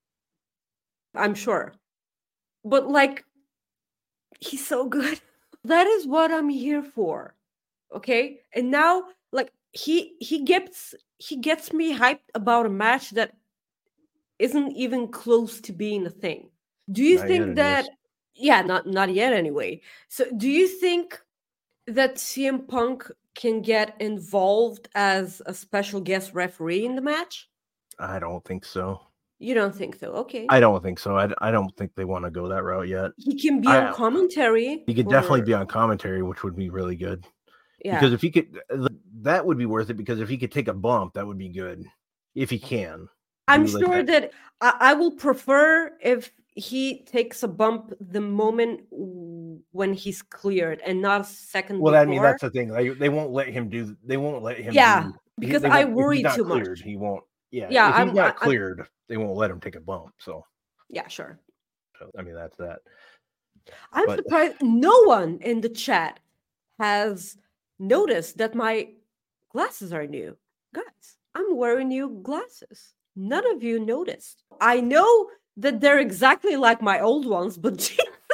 I'm sure. But like, he's so good. That is what I'm here for. Okay? And now, like, he he gets he gets me hyped about a match that isn't even close to being a thing. Do you Not yet, think anyways. that yeah, not not yet anyway. So do you think that C M Punk can get involved as a special guest referee in the match? I don't think so. You don't think so? Okay. I don't think so. I, I don't think they want to go that route yet. He can be on I commentary. he could for, definitely be on commentary, which would be really good. yeah. Because if he could, that would be worth it. Because if he could take a bump, that would be good. If he can, I'm do like sure that. that I, I will prefer if he takes a bump the moment w- when he's cleared and not a second Well, before. I mean, that's the thing. They they won't let him do. They won't let him. Yeah, do, because they I won't- if worry he's not too cleared, much. He won't. Yeah, Yeah, if he's I'm- not I- I'm- cleared, they won't let him take a bump. So, Yeah, sure. so I mean, that's that. I'm But- surprised no one in the chat has noticed that my glasses are new. Guys, I'm wearing new glasses. None of you noticed. I know that they're exactly like my old ones, but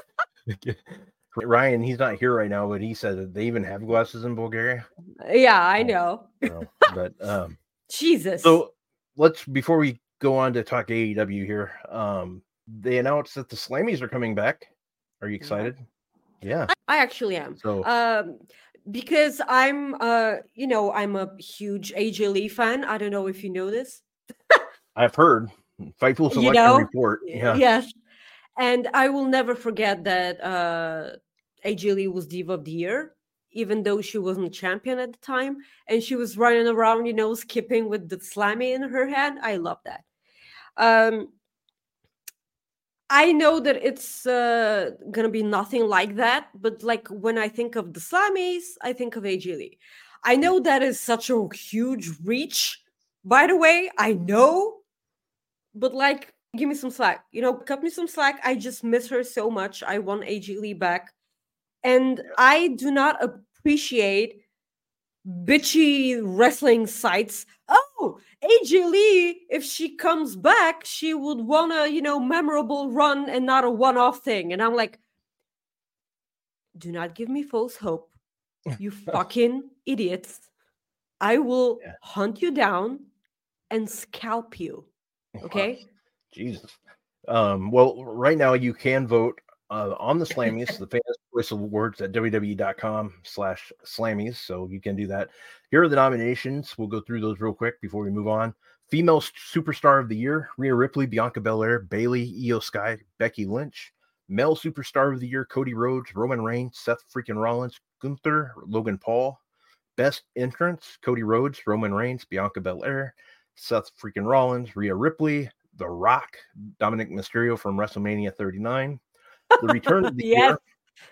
Ryan, he's not here right now, but he said that they even have glasses in Bulgaria. yeah, I know. So, but um, Jesus. so let's before we go on to talk A E W here. Um, they announced that the Slammies are coming back. Are you excited? Yeah, I actually am. So- um, because I'm, uh, you know, I'm a huge A J Lee fan. I don't know if you know this. I've heard Fightful You Selection know? Report. Yeah, Yes. And I will never forget that uh, A J Lee was Diva of the Year, even though she wasn't champion at the time. And she was running around, you know, skipping with the slammy in her hand. I love that. Um, I know that it's uh, gonna be nothing like that, but like when I think of the Slammies, I think of A J Lee. I know that is such a huge reach. By the way, I know, but like, give me some slack. You know, cut me some slack. I just miss her so much. I want A J Lee back, and I do not appreciate bitchy wrestling sites. Oh, A J Lee, if she comes back, she would want a, you know, memorable run and not a one-off thing. And I'm like, do not give me false hope, you fucking idiots. I will Yeah. hunt you down and scalp you. Okay? Wow. Jesus. Um, well, right now you can vote uh, on the Slammies, the Fans Choice Awards at www.com slash Slammies. So you can do that. Here are the nominations. We'll go through those real quick before we move on. Female Superstar of the Year, Rhea Ripley, Bianca Belair, Bayley, Io Sky, Becky Lynch. Male Superstar of the Year, Cody Rhodes, Roman Reigns, Seth freaking Rollins, Gunther, Logan Paul. Best Entrance, Cody Rhodes, Roman Reigns, Bianca Belair, Seth freaking Rollins, Rhea Ripley, The Rock, Dominic Mysterio from WrestleMania thirty-nine. The Return of the Yes. Year,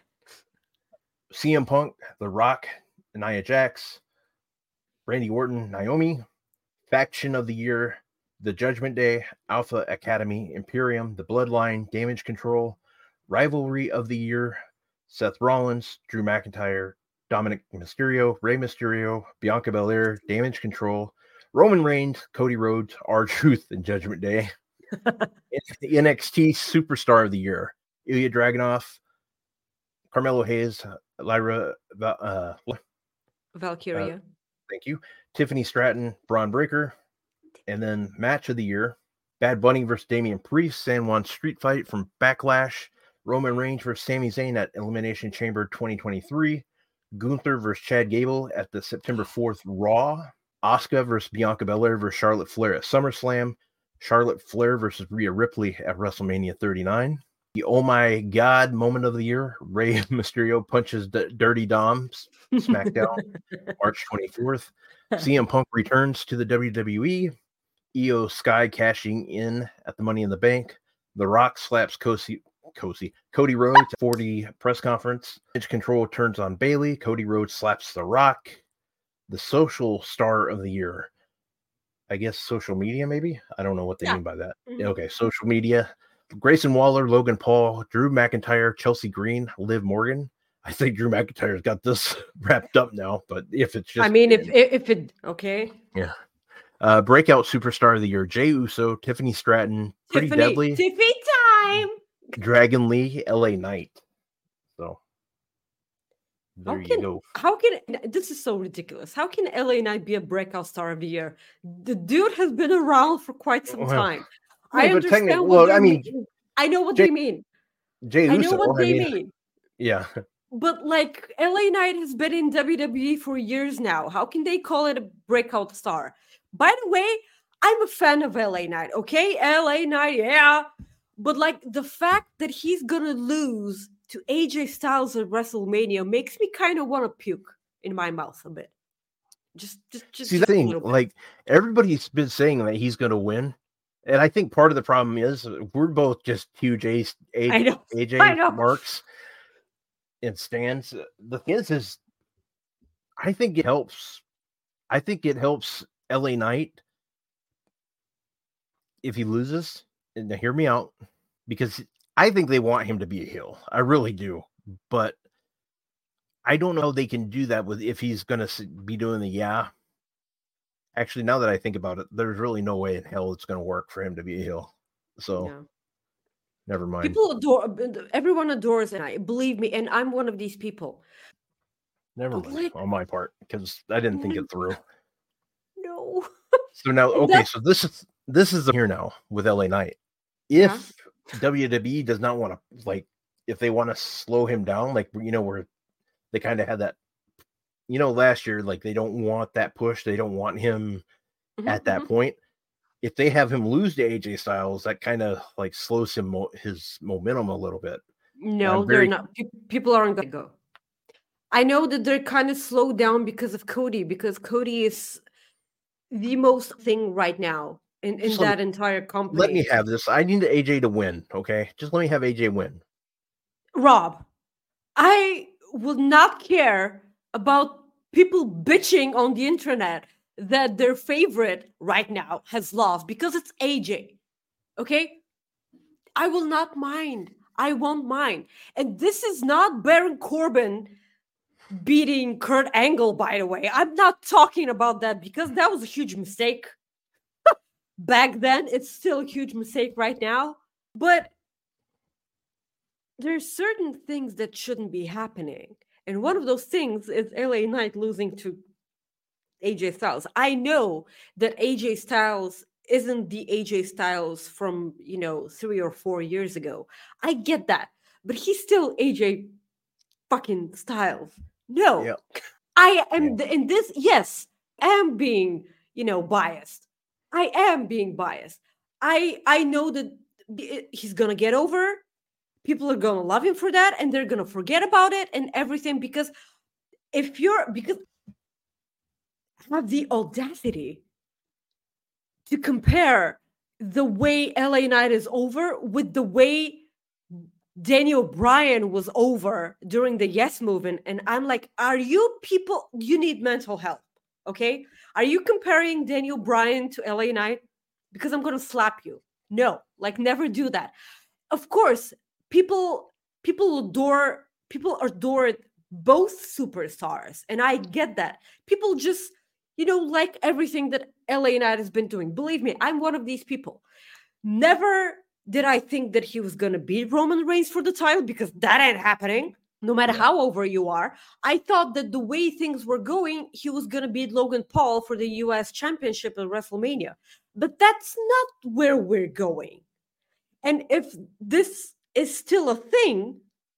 C M Punk, The Rock, Nia Jax, Randy Orton, Naomi. Faction of the Year, The Judgment Day, Alpha Academy, Imperium, The Bloodline, Damage Control, Rivalry of the Year, Seth Rollins, Drew McIntyre, Dominic Mysterio, Rey Mysterio, Bianca Belair, Damage Control, Roman Reigns, Cody Rhodes, R-Truth, and Judgment Day. The N X T Superstar of the Year, Ilya Dragunov, Carmelo Hayes, Lyra uh, Valkyria. Uh, thank you. Tiffany Stratton, Braun Breaker. And then Match of the Year, Bad Bunny versus Damian Priest, San Juan Street Fight from Backlash, Roman Reigns versus Sami Zayn at Elimination Chamber twenty twenty-three, Gunther versus Chad Gable at the September fourth Raw, Asuka versus Bianca Belair versus Charlotte Flair at SummerSlam, Charlotte Flair versus Rhea Ripley at WrestleMania thirty-nine, the Oh My God moment of the year, Rey Mysterio punches D- Dirty Dom's SmackDown, March twenty-fourth, C M Punk returns to the W W E, Io Sky cashing in at the Money in the Bank, The Rock slaps Cody, Cody, Cody Rhodes at forty press conference, Edge Control turns on Bayley, Cody Rhodes slaps The Rock, the Social Star of the Year, I guess social media maybe? I don't know what they yeah. mean by that. Mm-hmm. Okay, social media, Grayson Waller, Logan Paul, Drew McIntyre, Chelsea Green, Liv Morgan. I think Drew McIntyre's got this wrapped up now, but if it's just... I mean, if if it... Okay. Yeah. Uh, breakout Superstar of the Year, Jey Uso, Tiffany Stratton, Pretty Tiffany, Deadly, Tiffany time, Dragon Lee, L A Knight. So there how you can, go. How can this is so ridiculous? How can L A Knight be a breakout star of the year? The dude has been around for quite some time. Well, I understand what well, they I mean, mean. I know what Jay, they mean. Jey Uso, I know what I they mean, mean. Yeah. But like L A Knight has been in W W E for years now. How can they call it a breakout star? By the way, I'm a fan of L A Knight, okay? L A Knight, yeah. But like the fact that he's gonna lose to A J Styles at WrestleMania makes me kind of want to puke in my mouth a bit. Just, just, just. See, just the thing, like everybody's been saying that he's gonna win, and I think part of the problem is we're both just huge A J, A J marks and stands. The thing is, is I think it helps. I think it helps L A Knight if he loses. And now hear me out, because I think they want him to be a heel. I really do, but I don't know they can do that with if he's going to be doing the yeah. Actually, now that I think about it, there's really no way in hell it's going to work for him to be a heel. So. Yeah. Never mind. People adore, everyone adores, and I believe me, and I'm one of these people. Never mind like, on my part, because I didn't think it through. No. So now, okay, That's... so this is this is here now with L A Knight. If yeah. W W E does not want to, like, if they want to slow him down, like, you know, where they kind of had that, you know, last year, like they don't want that push, they don't want him mm-hmm, at that mm-hmm. point. If they have him lose to A J Styles, that kind of like slows him mo- his momentum a little bit. No, very... they're not. People aren't going to go. I know that they're kind of slowed down because of Cody, because Cody is the most thing right now in, in that me, entire company. Let me have this. I need A J to win, okay? Just let me have A J win. Rob, I will not care about people bitching on the internet that their favorite right now has lost because it's A J. Okay? I will not mind. I won't mind. And this is not Baron Corbin beating Kurt Angle, by the way. I'm not talking about that because that was a huge mistake back then. It's still a huge mistake right now. But there's certain things that shouldn't be happening. And one of those things is L A Knight losing to A J Styles. I know that A J Styles isn't the A J Styles from, you know, three or four years ago. I get that. But he's still A J fucking Styles. No. Yep. I am yeah. in this, yes, am being, you know, biased. I am being biased. I I know that he's going to get over. People are going to love him for that, and they're going to forget about it and everything, because if you're, because have the audacity to compare the way L A Knight is over with the way Daniel Bryan was over during the Yes Movement. And I'm like, are you people, you need mental help, okay? Are you comparing Daniel Bryan to L A Knight? because I'm going to slap you. No, like never do that. Of course, people people adore people adore both superstars, and I get that. People just, you know, like everything that L A Knight has been doing. Believe me, I'm one of these people. Never did I think that he was going to beat Roman Reigns for the title, because that ain't happening. No matter how over you are. I thought that the way things were going, he was going to beat Logan Paul for the U S Championship at WrestleMania. But that's not where we're going. And if this is still a thing,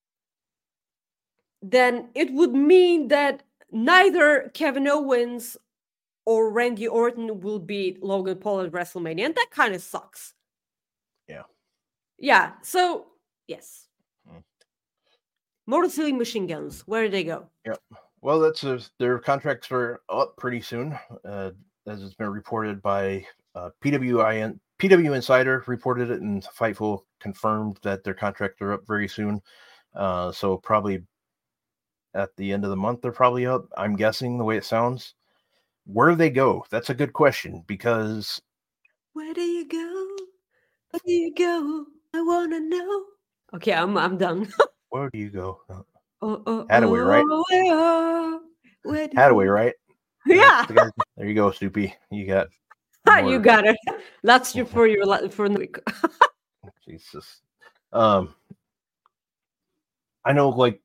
then it would mean that neither Kevin Owens or Randy Orton will beat Logan Paul at WrestleMania. And that kind of sucks. Yeah. Yeah. So, yes. Motor City Machine Guns, where do they go? Yep. Well, that's a, their contracts are up pretty soon, uh, as it's been reported by uh, P W I, P W Insider reported it, and Fightful confirmed that their contracts are up very soon. Uh, so probably at the end of the month, they're probably up. I'm guessing the way it sounds. Where do they go? That's a good question, because where do you go? Where do you go? I wanna know. Okay, I'm I'm done. Where do you go? Oh, oh, Hadaway, right? Oh, where, where Hadaway, right? Yeah. There you go, Soupy. You got. You got it. That's your for your for the week. Jesus. Um, I know, like,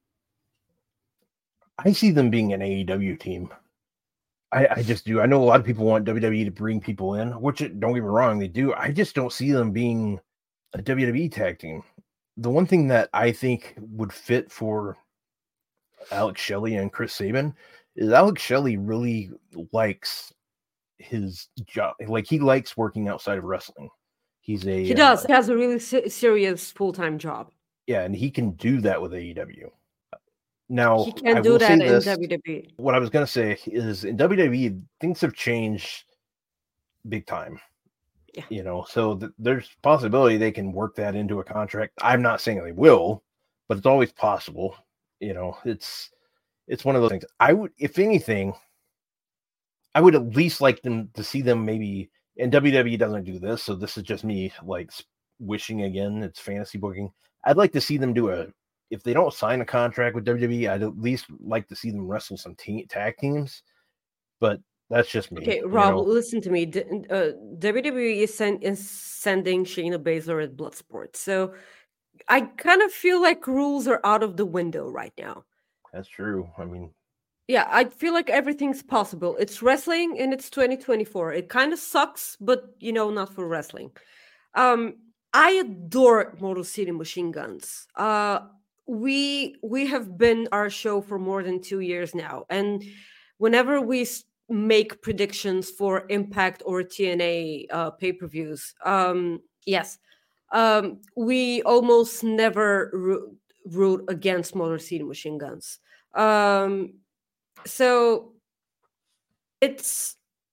I see them being an A E W team. I, I just do. I know a lot of people want W W E to bring people in, which, don't get me wrong, they do. I just don't see them being a W W E tag team. The one thing that I think would fit for Alex Shelley and Chris Sabin is Alex Shelley really likes his job. Like, he likes working outside of wrestling. He's a he does. Uh, he has a really se- serious full-time job. Yeah, and he can do that with A E W. Now, he can I do will that in this, W W E. What I was going to say is, in W W E, things have changed big time. Yeah. You know, so th- there's possibility they can work that into a contract. I'm not saying they will, but it's always possible. You know, it's it's one of those things. I would, if anything, I would at least like them to see them maybe. And W W E doesn't do this, so this is just me like wishing again. It's fantasy booking. I'd like to see them do a. If they don't sign a contract with W W E, I'd at least like to see them wrestle some te- tag teams. But that's just me. Okay, Rob, you know? listen to me. D- uh, W W E is, send- is sending Shayna Baszler at Bloodsport. So I kind of feel like rules are out of the window right now. That's true. I mean, yeah, I feel like everything's possible. It's wrestling and it's twenty twenty-four. It kind of sucks, but, you know, not for wrestling. Um, I adore Motor City Machine Guns. Uh, we we have been our show for more than two years now. And whenever we make predictions for Impact or T N A uh, pay-per-views, um, yes, um, we almost never ro- root against Motor City Machine Guns. Um, so it's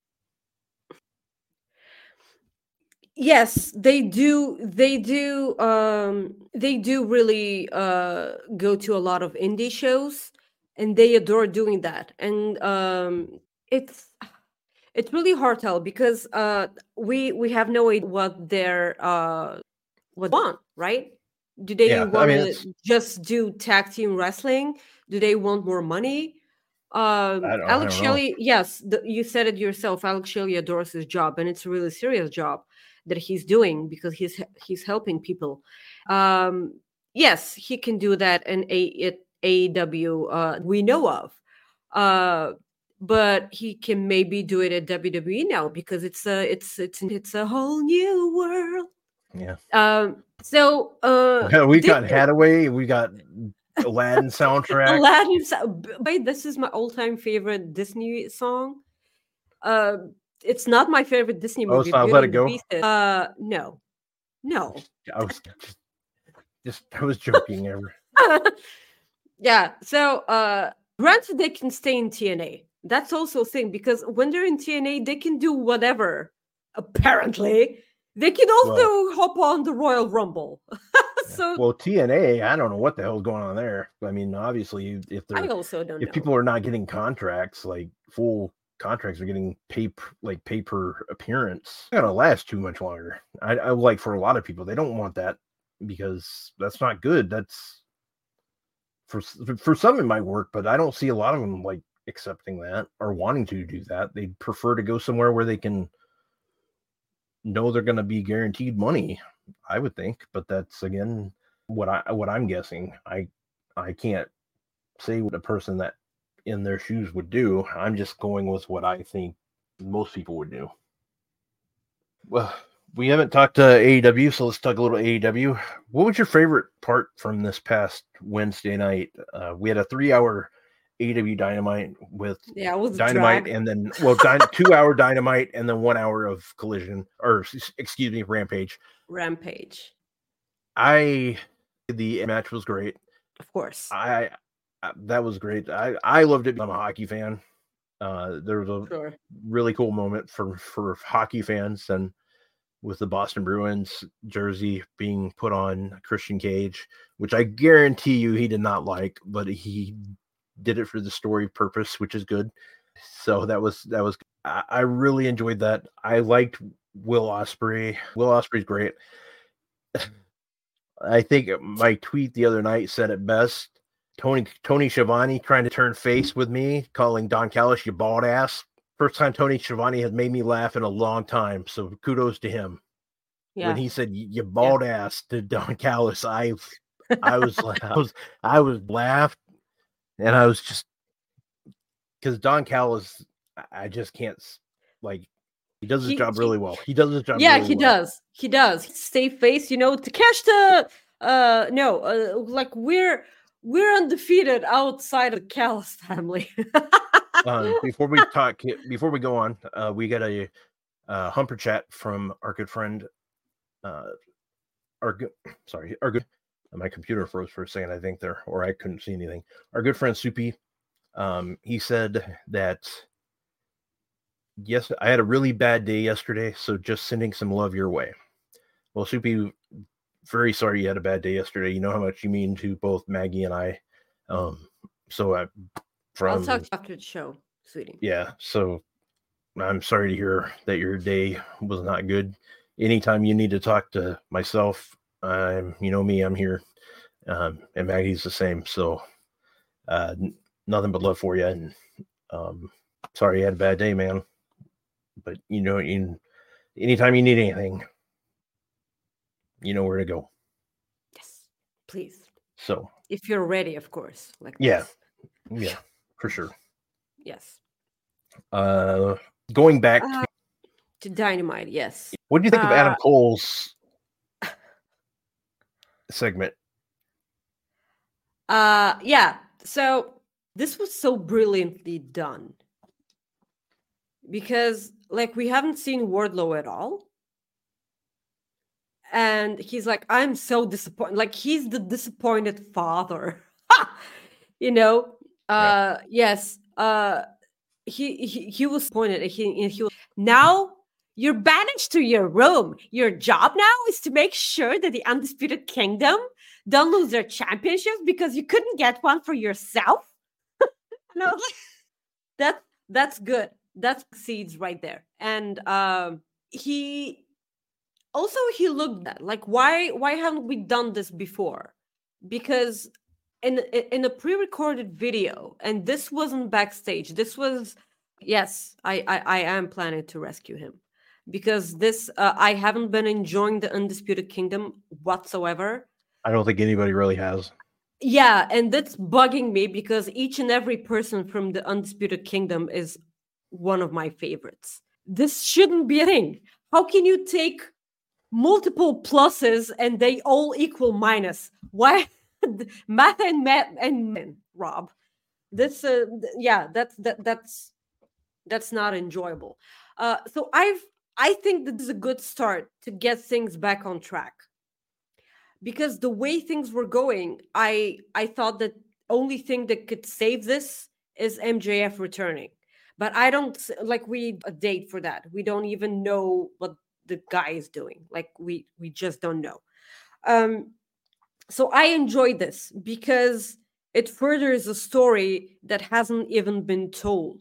yes, they do they do um they do really uh go to a lot of indie shows, and they adore doing that. And um it's it's really hard to tell, because uh we we have no idea what they're uh what they want, right? Do they Yeah, I want mean, to it's- just do tag team wrestling? Do they want more money? Um, I don't- I Alex don't know. Shelley, yes, the, you said it yourself. Alex Shelley adores his job, and it's a really serious job that he's doing, because he's he's helping people. Um, yes, he can do that in a at A E W uh, we know of, uh, but he can maybe do it at W W E now, because it's a it's it's it's a whole new world. yeah. Um, so uh, we got did- Hadaway. We got Aladdin soundtrack. Aladdin. Wait, this is my all-time favorite Disney song. Uh, it's not my favorite Disney Oh, movie. it's not Beauty Let It and the Go? Beast is- Uh, no, no. I was just, just I was joking. Ever. Yeah. So, uh, granted, they can stay in T N A. That's also a thing, because when they're in T N A, they can do whatever. Apparently, they can also hop on the Royal Rumble. So Well, T N A, I don't know what the hell's going on there. I mean, obviously, if I they're also don't if know. people are not getting contracts, like full contracts are getting pay like pay per appearance. It's gonna last too much longer. I, I like for a lot of people, they don't want that because that's not good. That's for for some it might work, but I don't see a lot of them like accepting that or wanting to do that. They'd prefer to go somewhere where they can know they're going to be guaranteed money, I would think. But that's again what I what I'm guessing. I I can't say what a person that in their shoes would do. I'm just going with what I think most people would do. Well, we haven't talked to A E W, so let's talk a little A E W. What was your favorite part from this past Wednesday night? Uh, we had a three-hour A E W Dynamite with yeah, it was Dynamite drag. and then, well, dy- two-hour Dynamite and then one hour of Collision, or excuse me, Rampage. Rampage. I, the match was great. Of course. I, I that was great. I, I loved it. I'm a hockey fan. Uh, there was a Sure. really cool moment for, for hockey fans, and with the Boston Bruins jersey being put on Christian Cage, which I guarantee you he did not like, but he did it for the story purpose, which is good. So that was, that was, I, I really enjoyed that. I liked Will Ospreay. Will Ospreay's great. I think my tweet the other night said it best. Tony, Tony Schiavone trying to turn face with me, calling Don Callis, you bald ass. First time Tony Schiavone has made me laugh in a long time. So kudos to him. Yeah. When he said you bald yeah. ass to Don Callis, I, I was like, I was, I was laughed. And I was just, because Don Callis, I just can't, like, he does his he, job really well. He does his job yeah, really he well. does. He does. Save face, you know, to catch the, uh, no, uh, like, we're, we're undefeated outside of the Callis family. uh, before we talk, before we go on, uh, we got a uh, Humper chat from our good friend, uh, our good, sorry, our good, my computer froze for a second, I think there, or I couldn't see anything. Our good friend Soupy, um, he said that, yes, I had a really bad day yesterday, so just sending some love your way. Well, Soupy, very sorry you had a bad day yesterday. You know how much you mean to both Maggie and I. Um, so I, from, I'll talk to you after the show, sweetie. Yeah, so I'm sorry to hear that your day was not good. Anytime you need to talk to myself, I'm, you know me, I'm here. Um, and Maggie's the same. So uh, n- nothing but love for you. And um, sorry you had a bad day, man. But you know, you, anytime you need anything, you know where to go. Yes, please. So if you're ready, of course. Like yeah, this. yeah, for sure. Yes. Uh, going back uh, to, to Dynamite, yes. What do you think uh, of Adam Cole's segment? Uh, yeah. So this was so brilliantly done because, like, we haven't seen Wardlow at all. And he's like, I'm so disappointed. Like, he's the disappointed father, you know? Uh, yeah. Yes. Uh, he, he, he was disappointed. He, he was, now you're banished to your room. Your job now is to make sure that the Undisputed Kingdom don't lose their championships because you couldn't get one for yourself. No, that, that's good. That succeeds right there. And um, he... Also, he looked at, like, why why haven't we done this before? Because in in a pre-recorded video, and this wasn't backstage. This was, yes, I I, I am planning to rescue him. Because this, uh, I haven't been enjoying the Undisputed Kingdom whatsoever. I don't think anybody really has. Yeah, and that's bugging me because each and every person from the Undisputed Kingdom is one of my favorites. This shouldn't be a thing. How can you take multiple pluses and they all equal minus? Why? Math and math and Rob, this uh, yeah, that's that that's that's not enjoyable. Uh, so I've I think that this is a good start to get things back on track, because the way things were going, I I thought that only thing that could save this is M J F returning, but I don't like we a date for that. We don't even know what the guy is doing. Like we we just don't know. Um, so I enjoyed this because it furthers a story that hasn't even been told.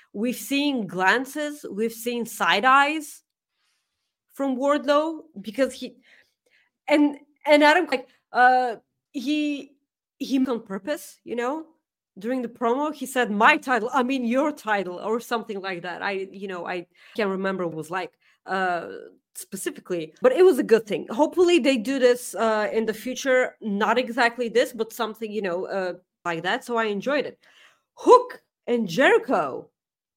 We've seen glances, we've seen side eyes from Wardlow because he and and Adam like uh he he on purpose, you know, during the promo he said my title, I mean your title or something like that. I you know I can't remember what it was like uh specifically, but it was a good thing. Hopefully they do this uh in the future, not exactly this, but something, you know, uh like that. So I enjoyed it. Hook and Jericho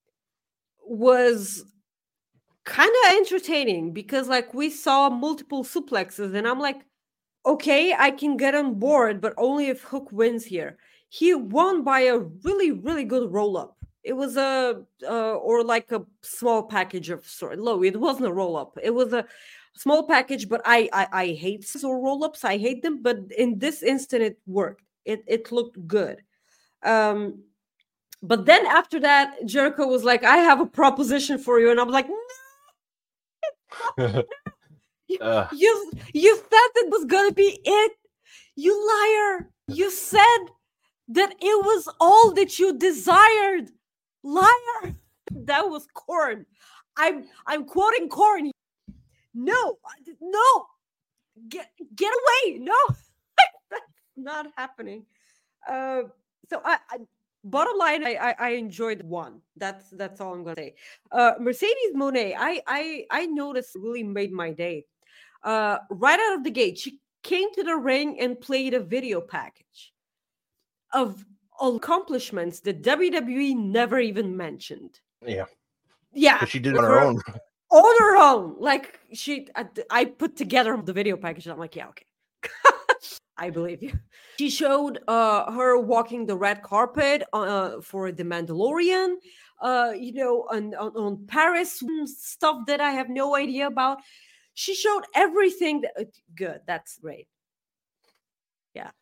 was kind of entertaining because like we saw multiple suplexes and I'm like, okay, I can get on board, but only if Hook wins here. He won by a really, really good roll up. It was a uh, or like a small package of sort. Low, it wasn't a roll up. It was a small package, but I I, I hate so roll ups. I hate them, but in this instant, it worked. It it looked good. Um, but then after that, Jericho was like, "I have a proposition for you," and I'm like, "No." You, Uh. you you said that was gonna be it. You liar. You said that it was all that you desired. Liar. That was Korn. I'm I'm quoting Korn. No, no. Get get away. No. That's not happening. Uh so I, I bottom line, I, I I enjoyed one. That's that's all I'm gonna say. Uh Mercedes Moné, I I I noticed really made my day. Uh, right out of the gate, she came to the ring and played a video package of accomplishments that W W E never even mentioned. Yeah. Yeah. She did it on her own. On her own. Like, she, I, I put together the video package. And I'm like, yeah, okay. I believe you. She showed uh, her walking the red carpet uh, for The Mandalorian, uh, you know, on, on, on Paris stuff that I have no idea about. She showed everything that uh, good. That's great. Yeah.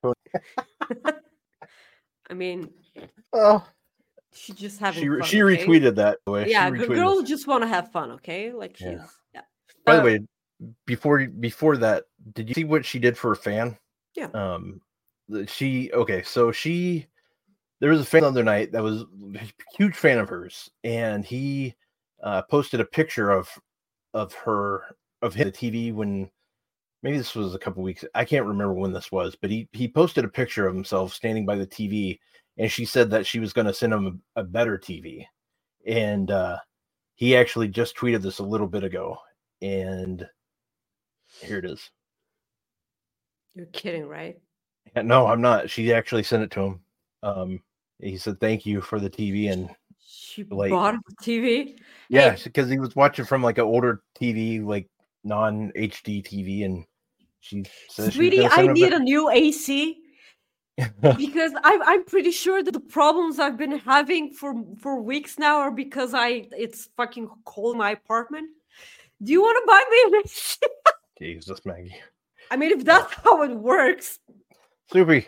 I mean, oh, she just having she fun, she okay? retweeted that. Way. Yeah, she retweeted girls this. just want to have fun, okay? Like she's Yeah. yeah. By uh, the way, before before that, did you see what she did for a fan? Yeah. Um, she okay. So she there was a fan the other night that was a huge fan of hers, and he uh, posted a picture of of her of him on the T V when maybe this was a couple weeks. I can't remember when this was, but he he posted a picture of himself standing by the T V, and she said that she was going to send him a, a better T V, and uh, he actually just tweeted this a little bit ago, and here it is. You're kidding, right? No, I'm not. She actually sent it to him. Um, he said thank you for the T V, and she like, bought a T V. Yeah, Hey. because he was watching from like an older T V, like non H D T V, and she says, "Sweetie, I need a new A C because I'm I'm pretty sure that the problems I've been having for for weeks now are because I it's fucking cold in my apartment. Do you want to buy me an A C?" Jesus, Maggie. I mean, if that's how it works. Soupy.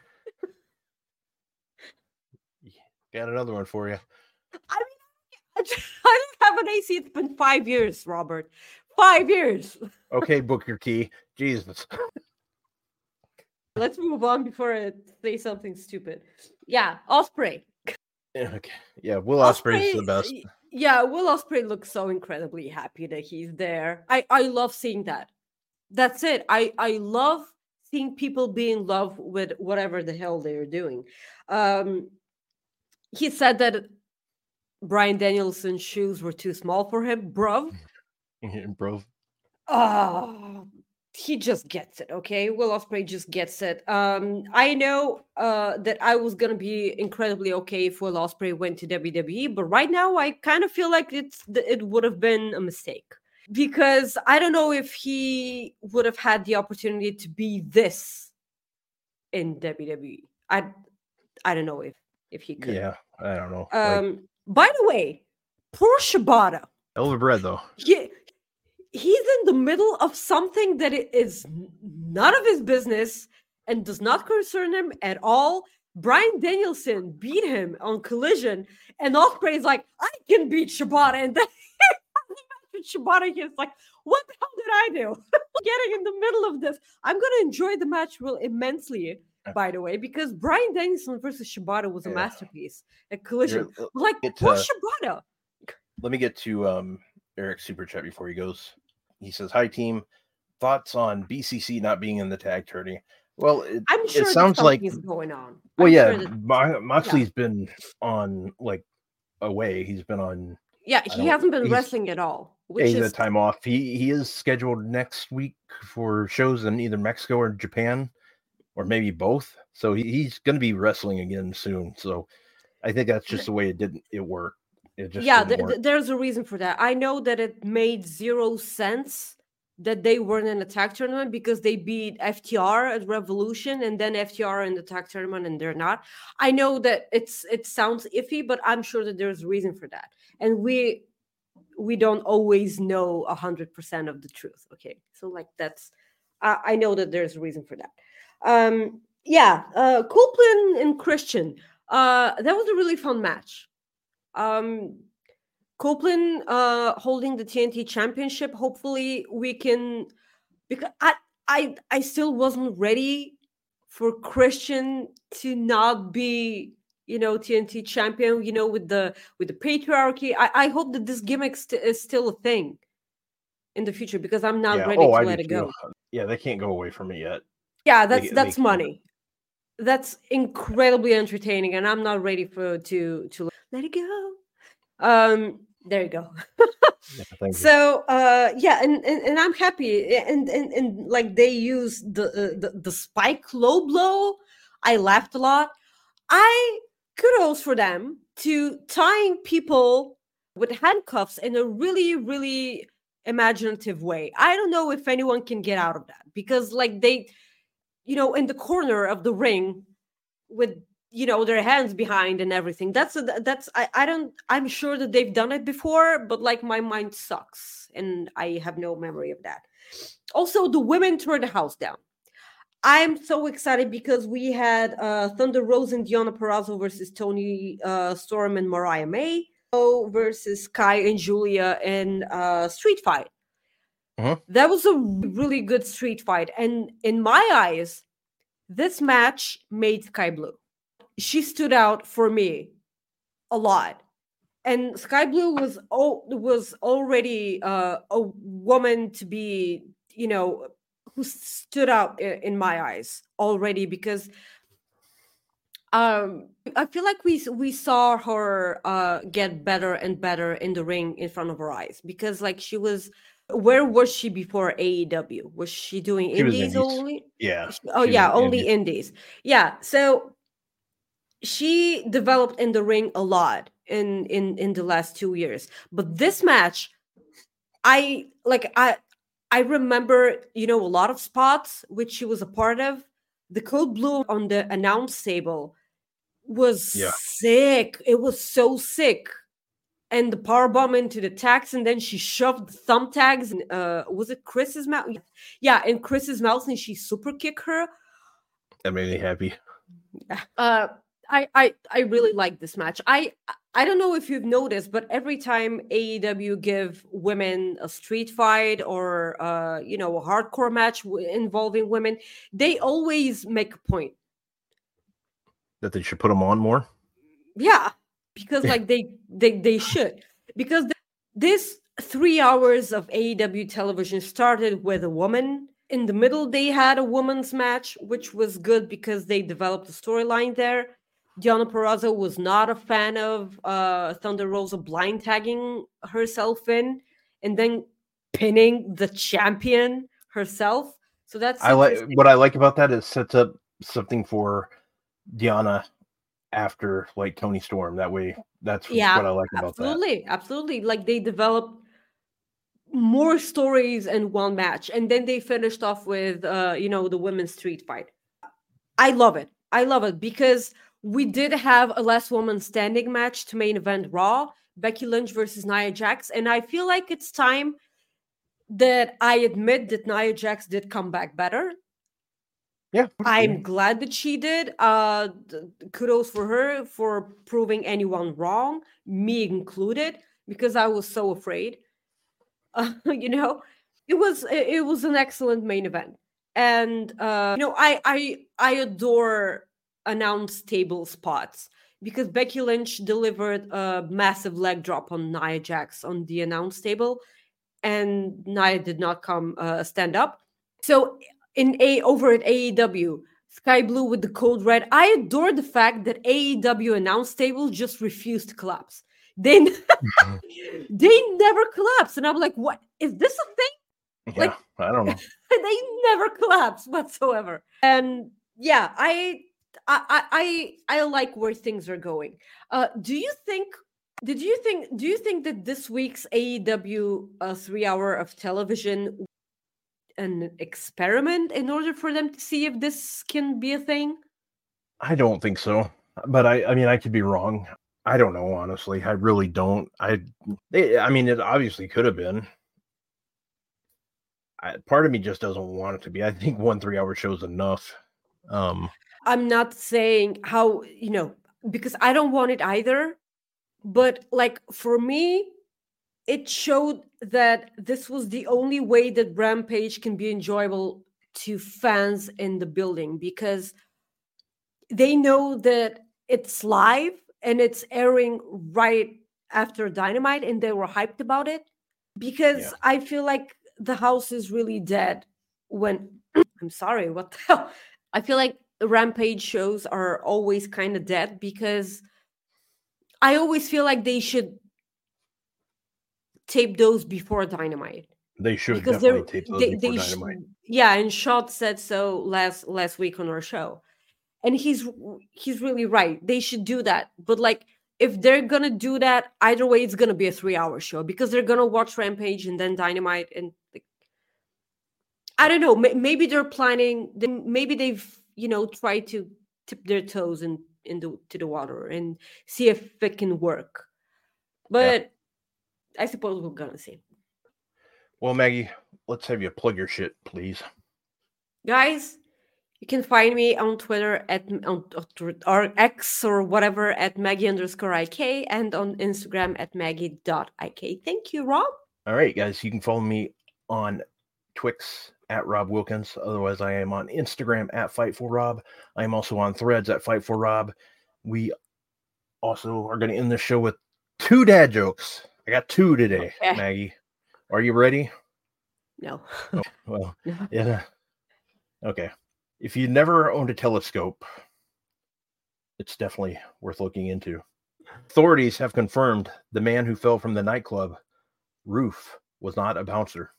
Got another one for you. I mean, I don't have an A C. It's been five years, Robert. Five years. Okay, Booker T. Jesus. Let's move on before I say something stupid. Yeah, Ospreay. Okay. Yeah, Will Ospreay is the best. Yeah, Will Ospreay looks so incredibly happy that he's there. I, I love seeing that. That's it. I, I love seeing people be in love with whatever the hell they're doing. Um, he said that Bryan Danielson's shoes were too small for him. Bruv. Bro. Oh, he just gets it, okay? Will Ospreay just gets it. Um, I know uh, that I was gonna be incredibly okay if Will Ospreay went to W W E, but right now I kind of feel like it's it would have been a mistake because I don't know if he would have had the opportunity to be this in W W E. I I don't know if if he could. Yeah, I don't know. Um, like, by the way, poor Shibata. hell of a bread though. He, he's in the middle of something that is none of his business and does not concern him at all. Bryan Danielson beat him on Collision, and Ospreay is like, I can beat Shibata. And then Shibata is like, what the hell did I do? Getting in the middle of this. I'm going to enjoy the match real immensely. by the way, because Bryan Danielson versus Shibata was a Yeah. masterpiece. A collision. Here, Like, get poor to- Shibata. Let me get to um, Eric's super chat before he goes. He says, "Hi team, thoughts on B C C not being in the tag tourney?" Well, it, I'm sure it that sounds like something's going on. well, I'm yeah, sure that- Mo- Moxley's been on like away. He's been on yeah, I he don't- hasn't been he's- wrestling at all. yeah, Which he's is had time off. He he is scheduled next week for shows in either Mexico or Japan, or maybe both. So he, he's going to be wrestling again soon. So I think that's just the way it didn't it worked. It just yeah, didn't th- work. th- there's a reason for that. I know that it made zero sense that they weren't in the tag tournament because they beat F T R at Revolution and then F T R in the tag tournament and they're not. I know that it's it sounds iffy, but I'm sure that there's a reason for that. And we we don't always know a hundred percent of the truth. Okay, so like that's I, I know that there's a reason for that. Um, yeah, uh, Copeland and Christian. Uh, that was a really fun match. Um, Copeland uh, holding the T N T Championship. Hopefully, we can. Because I, I, I still wasn't ready for Christian to not be, you know, T N T champion. You know, with the with the patriarchy. I, I hope that this gimmick st- is still a thing in the future because I'm not yeah. ready oh, to I let do it go. too. Yeah, they can't go away from it yet. Yeah, that's They- that's they- money. That's incredibly entertaining, and I'm not ready for to to let it go. Um, there you go. Yeah, thank you. So uh yeah, and, and and I'm happy, and and, and like they use the, uh, the the spike low blow. I laughed a lot. I kudos for them to tying people with handcuffs in a really really imaginative way. I don't know if anyone can get out of that because like they, you know, in the corner of the ring with, you know, their hands behind and everything. That's a, that's I, I don't I'm sure that they've done it before, but like my mind sucks and I have no memory of that. Also, the women tore the house down. I'm so excited because we had uh, Thunder Rose and Deonna Purrazzo versus Tony uh, Storm and Mariah May versus Kai and Julia in uh, Street Fight. Mhm. That was a really good street fight, and in my eyes, this match made Sky Blue. She stood out for me a lot. And Sky Blue was oh, was already uh, a woman to be, you know, who stood out in, in my eyes already because um, I feel like we we saw her uh, get better and better in the ring in front of our eyes because like she was. Where was she before A E W? Was she doing She was indies, indies. only? Yeah. Oh she yeah, was only Indies. indies. Yeah, so she developed in the ring a lot in in in the last two years. But this match, I like I I remember, you know, a lot of spots which she was a part of. The code blue on the announce table was Yeah. sick. It was so sick. And the power bomb into the tags, and then she shoved the thumbtacks. And uh, was it Chris's mouth? Yeah, in Chris's mouth, and she super kicked her. That made me happy. Uh, I I I really like this match. I I don't know if you've noticed, but every time A E W give women a street fight or uh you know a hardcore match w- involving women, they always make a point. That they should put them on more. Yeah, because like they they they should because th- this three hours of A E W television started with a woman. In the middle, they had a women's match, which was good because they developed a storyline there. Deonna Purrazzo was not a fan of uh, Thunder Rosa blind tagging herself in and then pinning the champion herself. So that's I like interesting. what I like about that is sets up something for Deonna after like Tony Storm. That way, that's Yeah, what I like about that. absolutely, absolutely. Like they developed more stories in one match, and then they finished off with, uh, you know, the women's street fight. I love it. I love it because we did have a last woman standing match to main event Raw, Becky Lynch versus Nia Jax, and I feel like it's time that I admit that Nia Jax did come back better. Yeah, I'm glad that she did. Uh, th- kudos for her for proving anyone wrong, me included, because I was so afraid. Uh, you know, it was it, it was an excellent main event, And uh, you know, I I I adore announce table spots because Becky Lynch delivered a massive leg drop on Nia Jax on the announce table, and Nia did not come uh, stand up. So in a over at A E W, Sky Blue with the code red. I adore the fact that A E W announce table just refused to collapse. They they never collapse, and I'm like, what is this a thing? Yeah, Like, I don't know. they never collapse whatsoever. And yeah, I I I I like where things are going. Uh, do you think? Did you think? Do you think that this week's A E W uh, three hour of television an experiment in order for them to see if this can be a thing? I don't think so, but I, I mean, I could be wrong. I don't know, honestly. I really don't. I, they, I mean, it obviously could have been. I, part of me just doesn't want it to be. I think one three-hour show is enough. Um, I'm not saying how, you know, because I don't want it either. But like for me, it showed that this was the only way that Rampage can be enjoyable to fans in the building, because they know that it's live and it's airing right after Dynamite, and they were hyped about it. Because Yeah. I feel like the house is really dead when I'm sorry, what the hell? I feel like Rampage shows are always kind of dead because I always feel like they should tape those before Dynamite. they should Because definitely they're tape those they, before they sh- Dynamite. yeah, and Shot said so last last week on our show. And he's he's really right. They should do that. But like if they're gonna do that, either way it's gonna be a three-hour show because they're gonna watch Rampage and then Dynamite, and like, I don't know. may- Maybe they're planning. Then maybe they've you know tried to tip their toes in into to the water and see if it can work. But I suppose we're gonna see. Well, Maggie, let's have you plug your shit, please. Guys, you can find me on Twitter at on, or X or whatever at Maggie underscore IK, and on Instagram at Maggie.ik. Thank you, Rob. All right, guys, you can follow me on Twix at Rob Wilkins. Otherwise, I am on Instagram at Fightful I am also on Threads at Fightful We also are going to end the show with two dad jokes. I got two today, Okay. Maggie. Are you ready? No. Oh, well, yeah. Okay. If you never owned a telescope, it's definitely worth looking into. Authorities have confirmed the man who fell from the nightclub roof was not a bouncer.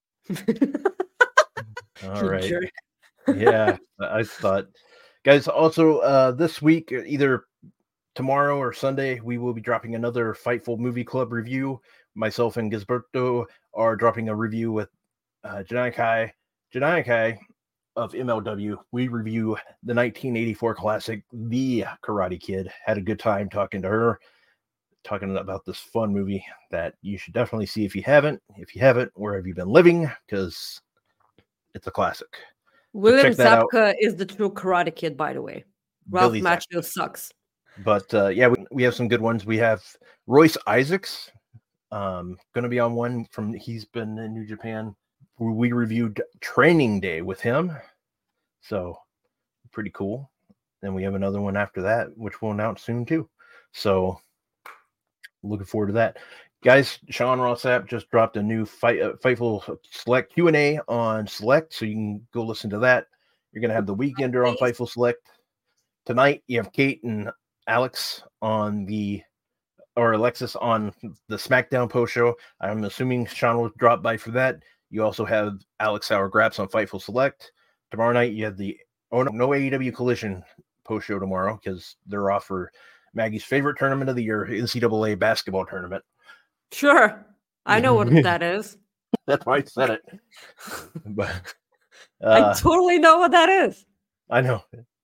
All You right. jerk. Yeah, I thought. Guys, also uh, this week, either tomorrow or Sunday, we will be dropping another Fightful Movie Club review. Myself and Gisberto are dropping a review with uh, Janai Kai. Janai Kai of M L W. We review the nineteen eighty-four classic, The Karate Kid. Had a good time talking to her, talking about this fun movie that you should definitely see if you haven't. If you haven't, where have you been living? Because it's a classic. William check that out. Zabka is the true Karate Kid, by the way. Ralph Billy Macchio sucks. But uh, yeah, we, we have some good ones. We have Royce Isaacs, um, going to be on one from. He's been in New Japan. We, we reviewed Training Day with him, so pretty cool. Then we have another one after that, which we'll announce soon too. So looking forward to that, guys. Sean Rossap just dropped a new fight, uh, Fightful Select Q and A on Select, so you can go listen to that. You're going to have the Weekender on Fightful Select tonight. You have Kate and Alex on the, or Alexis on the SmackDown post show. I'm assuming Sean will drop by for that. You also have Alex Sour Graps on Fightful Select. Tomorrow night, you have the oh no, no A E W Collision post show tomorrow because they're off for Maggie's favorite tournament of the year, N C double A basketball tournament. Sure. I know what that is. That's why I said it. But uh, I totally know what that is. I know.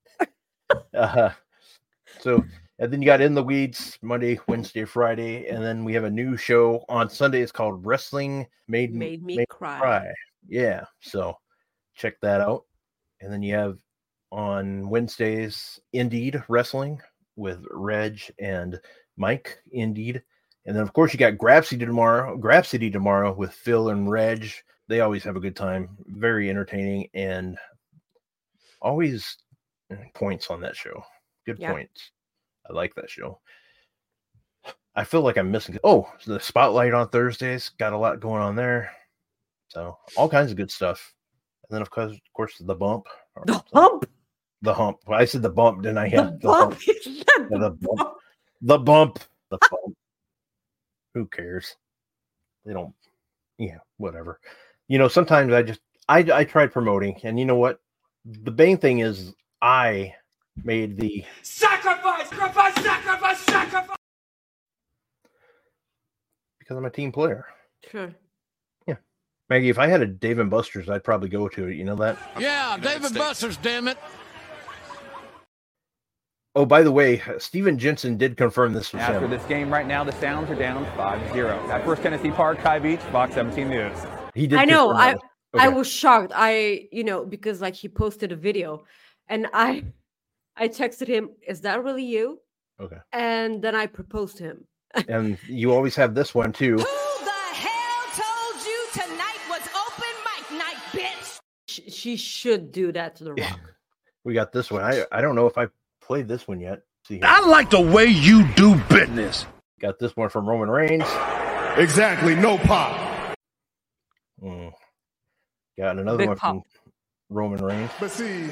uh, so, and then you got In the Weeds Monday, Wednesday, Friday, and then we have a new show on Sunday. It's called Wrestling Made, Made me Made cry. Cry. Yeah, so check that out. And then you have on Wednesdays Indeed Wrestling with Reg and Mike. Indeed. And then, of course, you got Grab City tomorrow. Grab City tomorrow with Phil and Reg. They always have a good time. Very entertaining and always points on that show. Good Yeah. points. I like that show. I feel like I'm missing. Oh, the Spotlight on Thursdays. Got a lot going on there. So all kinds of good stuff. And then, of course, of course the bump. The hump. The hump. Well, I said the bump, didn't I? The Yeah, the bump. hump. You said Yeah, the the bump. bump. The bump. The bump. Who cares? They don't. Yeah, whatever. You know, sometimes I just I I tried promoting, and you know what? The main thing is I made the Sacrifice, sacrifice, sacrifice, sacrifice. because I'm a team player. Sure. Maggie, if I had a Dave and Buster's, I'd probably go to it. You know that? Yeah, David Buster's, damn it. Oh, by the way, Steven Jensen did confirm this was After him. this game right now, the Sounds are down five zero. At First Tennessee Park, Kai Beach, Fox seventeen News. He did. I know. confirm I that. I Okay. was shocked. I you know because like he posted a video, and I I texted him, "Is that really you?" Okay. And then I proposed to him. And you always have this one too. Who the hell told you tonight was open mic night, bitch? She, she should do that to The Rock. We got this one. I I don't know if I played this one yet. See here. I like the way you do business. Got this one from Roman Reigns. Exactly, no pop. Mm. Got another Big one pop. from Roman Reigns. But see,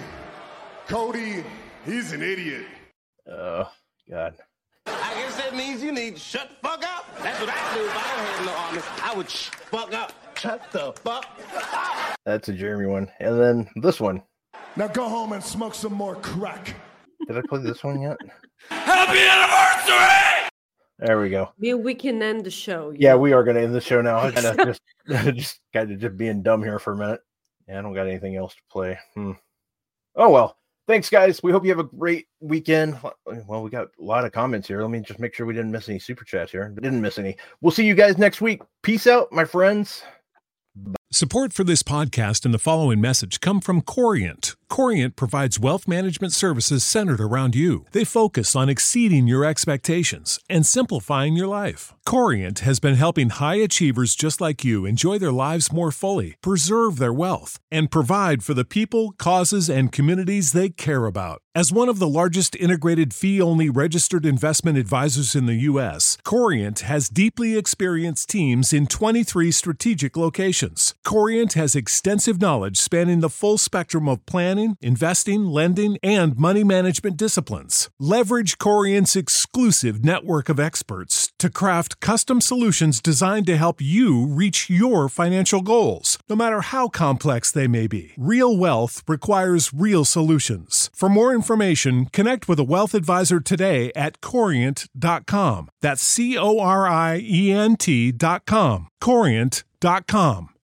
Cody, he's an idiot. Uh, God. I guess that means you need to shut the fuck up. That's what I do if I don't have no army. I would sh- fuck up. Shut the fuck up. That's a Jeremy one. And then this one. Now go home and smoke some more crack. Did I play this one yet? Happy anniversary! There we go. Maybe we can end the show. you Yeah, know? we are going to end the show now. I kind of just, just kind of just being dumb here for a minute. Yeah, I don't got anything else to play. Hmm. Oh, well. Thanks, guys. We hope you have a great weekend. Well, we got a lot of comments here. Let me just make sure we didn't miss any super chats here. We didn't miss any. We'll see you guys next week. Peace out, my friends. Support for this podcast and the following message come from Corient. Corient provides wealth management services centered around you. They focus on exceeding your expectations and simplifying your life. Corient has been helping high achievers just like you enjoy their lives more fully, preserve their wealth, and provide for the people, causes, and communities they care about. As one of the largest integrated fee-only registered investment advisors in the U S, Corient has deeply experienced teams in twenty-three strategic locations. Corient has extensive knowledge spanning the full spectrum of planning, investing, lending, and money management disciplines. Leverage Corient's exclusive network of experts to craft custom solutions designed to help you reach your financial goals, no matter how complex they may be. Real wealth requires real solutions. For more information, connect with a wealth advisor today at corient dot com. That's C O R I E N T dot com. corient dot com.